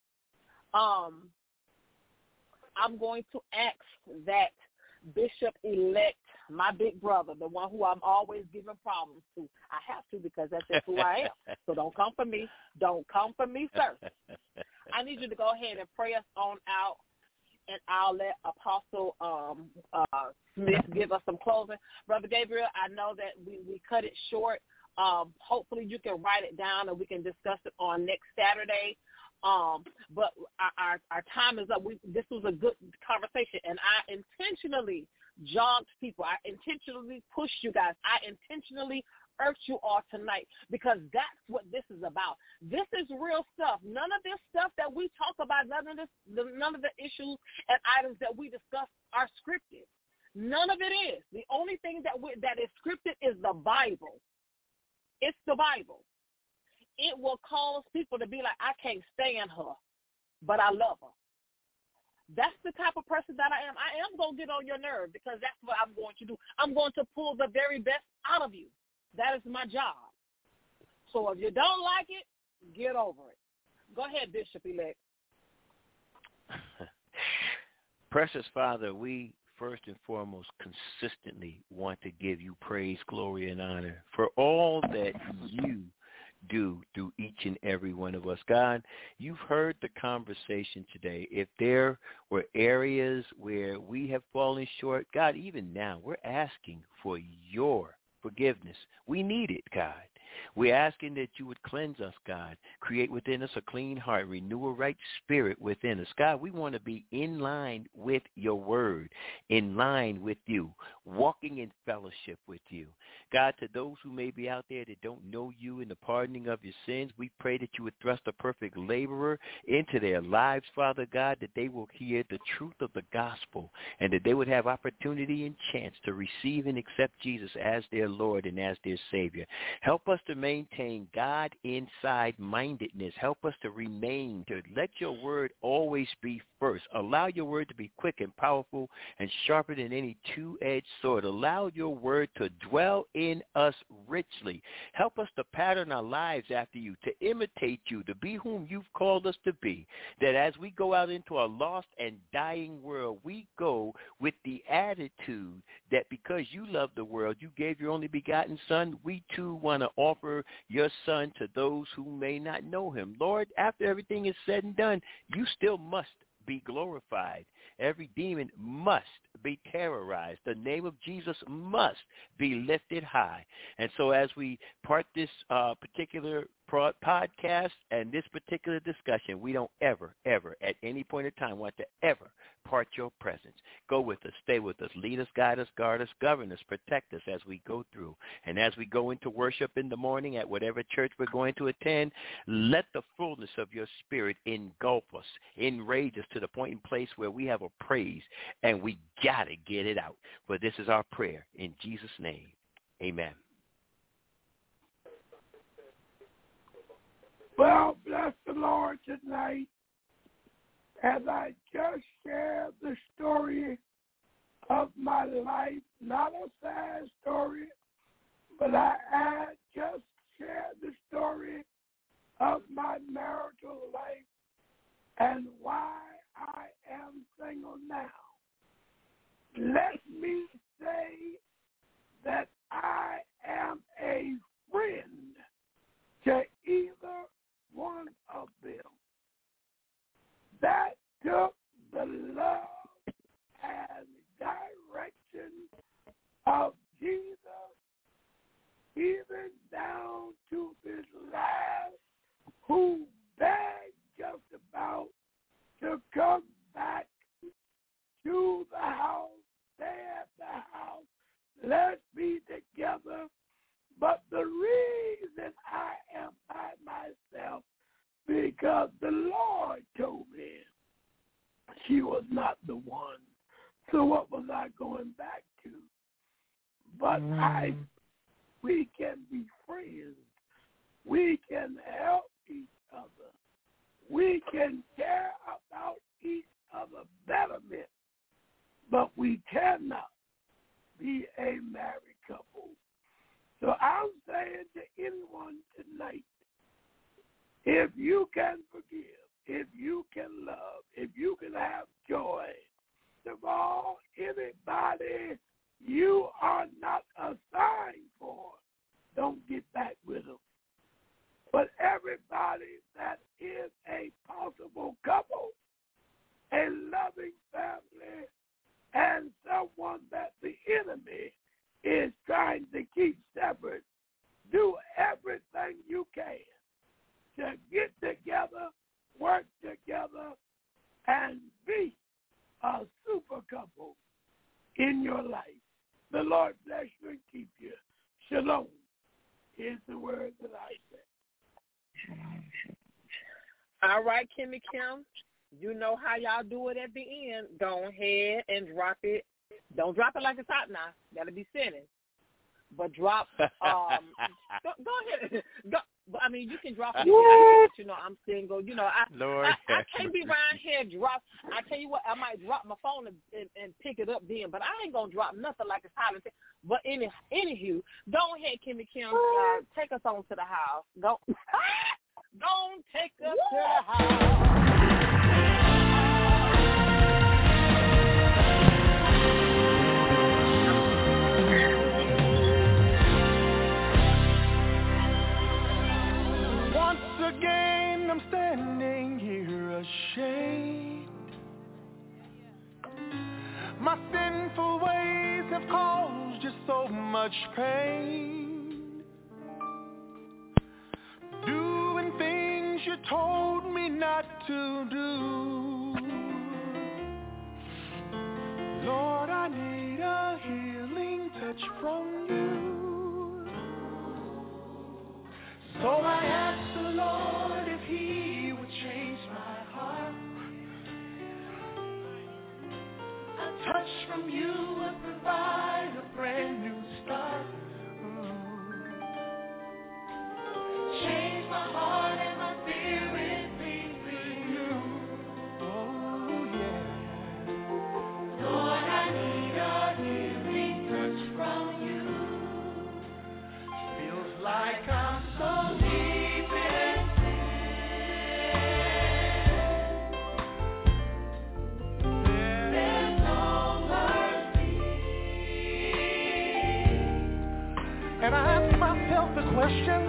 Speaker 4: I'm going to ask that Bishop-elect, my big brother, the one who I'm always giving problems to. I have to because that's just who I am. So don't come for me. Don't come for me, sir. I need you to go ahead and pray us on out and I'll let Apostle Smith give us some closing. Brother Gabriel, I know that we cut it short. Hopefully you can write it down and we can discuss it on next Saturday. But our time is up. This was a good conversation, and I intentionally jogged people. I intentionally pushed you guys. I intentionally urged you all tonight because that's what this is about. This is real stuff. None of this stuff that we talk about, none of the issues and items that we discuss are scripted. None of it is. The only thing that is scripted is the Bible. It's the Bible. It will cause people to be like, I can't stand her, but I love her. That's the type of person that I am. I am going to get on your nerve because that's what I'm going to do. I'm going to pull the very best out of you. That is my job. So if you don't like it, get over it. Go ahead, Bishop-elect.
Speaker 6: Precious Father, we first and foremost consistently want to give you praise, glory, and honor for all that you do through each and every one of us. God, you've heard the conversation today. If there were areas where we have fallen short, God, even now, we're asking for your forgiveness. We need it, God. We're asking that you would cleanse us, God. Create within us a clean heart. Renew a right spirit within us. God, we want to be in line with your word, in line with you, walking in fellowship with you. God, to those who may be out there that don't know you in the pardoning of your sins, we pray that you would thrust a perfect laborer into their lives, Father God, that they will hear the truth of the gospel and that they would have opportunity and chance to receive and accept Jesus as their Lord and as their Savior. Help us to maintain God inside mindedness. Help us to remain, to let your word always be first. Allow your word to be quick and powerful and sharper than any two-edged sword. Allow your word to dwell in us richly. Help us to pattern our lives after you, to imitate you, to be whom you've called us to be. That as we go out into a lost and dying world, we go with the attitude that because you love the world, you gave your only begotten Son, we too want to offer your Son to those who may not know him. Lord, after everything is said and done, you still must be glorified. Every demon must be terrorized. The name of Jesus must be lifted high. And so as we part this particular podcast and this particular discussion, we don't ever, at any point in time want to ever part your presence. Go with us, stay with us, lead us, guide us, guard us, govern us, protect us as we go through. And as we go into worship in the morning at whatever church we're going to attend, let the fullness of your spirit engulf us, enrage us to the point and place where we have a praise and we got to get it out. But this is our prayer in Jesus' name. Amen.
Speaker 5: Well, bless the Lord tonight as I just shared the story of my life, not a sad story, but I just shared the story of my marital life and why I am single now. Let me say that I am a friend to either one of them. That took the love and direction of Jesus, even down to this last, who begged just about to come back to the house, stay at the house, let's be together. But the reason I am by myself, because the Lord told me she was not the one. So what was I going back to? But we can be friends. We can help each other. We can care about each other's betterment. But we cannot be a married couple. So I'm saying to anyone tonight, if you can forgive, if you can love, if you can have joy, of all, anybody you are not assigned for, don't get back with them. But everybody that is a possible couple, a loving family, Here's the word that I say.
Speaker 4: All right, Kimmy Kim. You know how y'all do it at the end. Go ahead and drop it. Don't drop it like it's hot now. That'll be sinning. But drop. Go ahead. I mean, you can drop it. You know, I'm single. You know, I can't be around here drop. I tell you what, I might drop my phone and pick it up then, but I ain't gonna drop nothing like it's hot. But anywho, go ahead, Kimmy Kim. Take us on to the house. Don't take us to the house.
Speaker 1: Again, I'm standing here ashamed. My sinful ways have caused you so much pain. Doing things you told me not to do. Lord, I need a healing touch from you. So I asked the Lord if He would change my heart. A touch from you would provide a brand new start. Change my heart and my spirit be renewed. Oh yeah. Lord, I need a healing touch from you. Feels like I'm so deep in sin. There's no mercy. And I ask myself the question.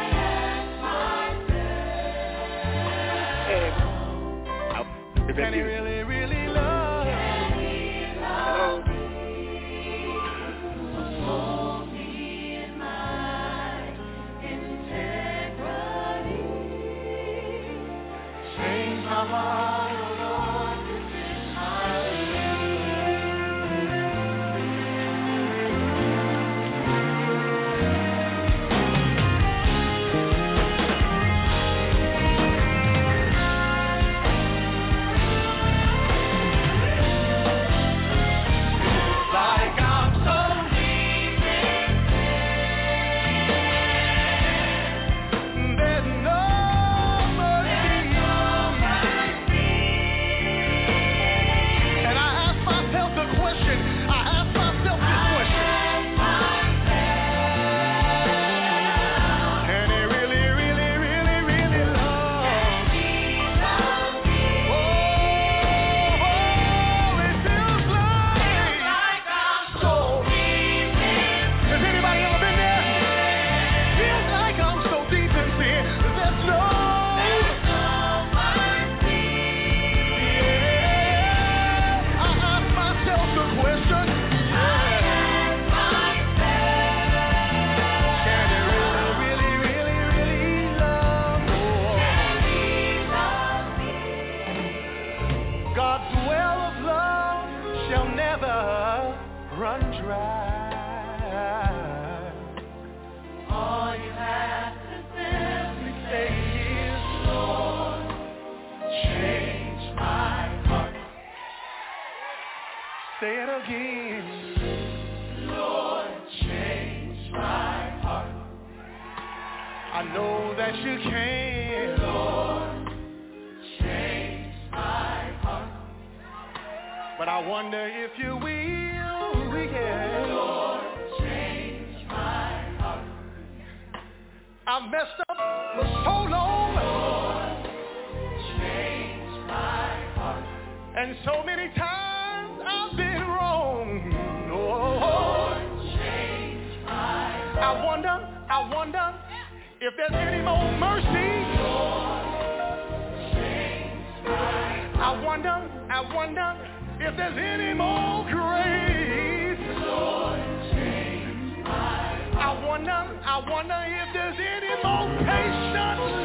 Speaker 1: Can he really, really love? Can he love me? Hold me in my integrity. Change my heart, oh Lord, this is my like I'm so deep in sin. There's no mercy. And I ask myself the question. I ask myself this question. Can he really, really, really, really love? Oh, it feels like I'm so deep in sin. Has anybody ever been there? Feels like I'm so deep in sin. There's no mercy. Yeah. I ask myself the question. Can he really, really, really, really love? God's well of love shall never run dry. All you have to simply say is, Lord, change my heart. Say it again. Lord, change my heart. I know that you can. Lord, change my heart. But I wonder if you will. Yeah. Lord, change my heart. I've messed up for so long. Lord, change my heart. And so many times I've been wrong. Lord, change my heart. I wonder if there's any more mercy. Lord, change my heart. I wonder if there's any more grace. Lord, change my heart. I wonder if there's any more patience.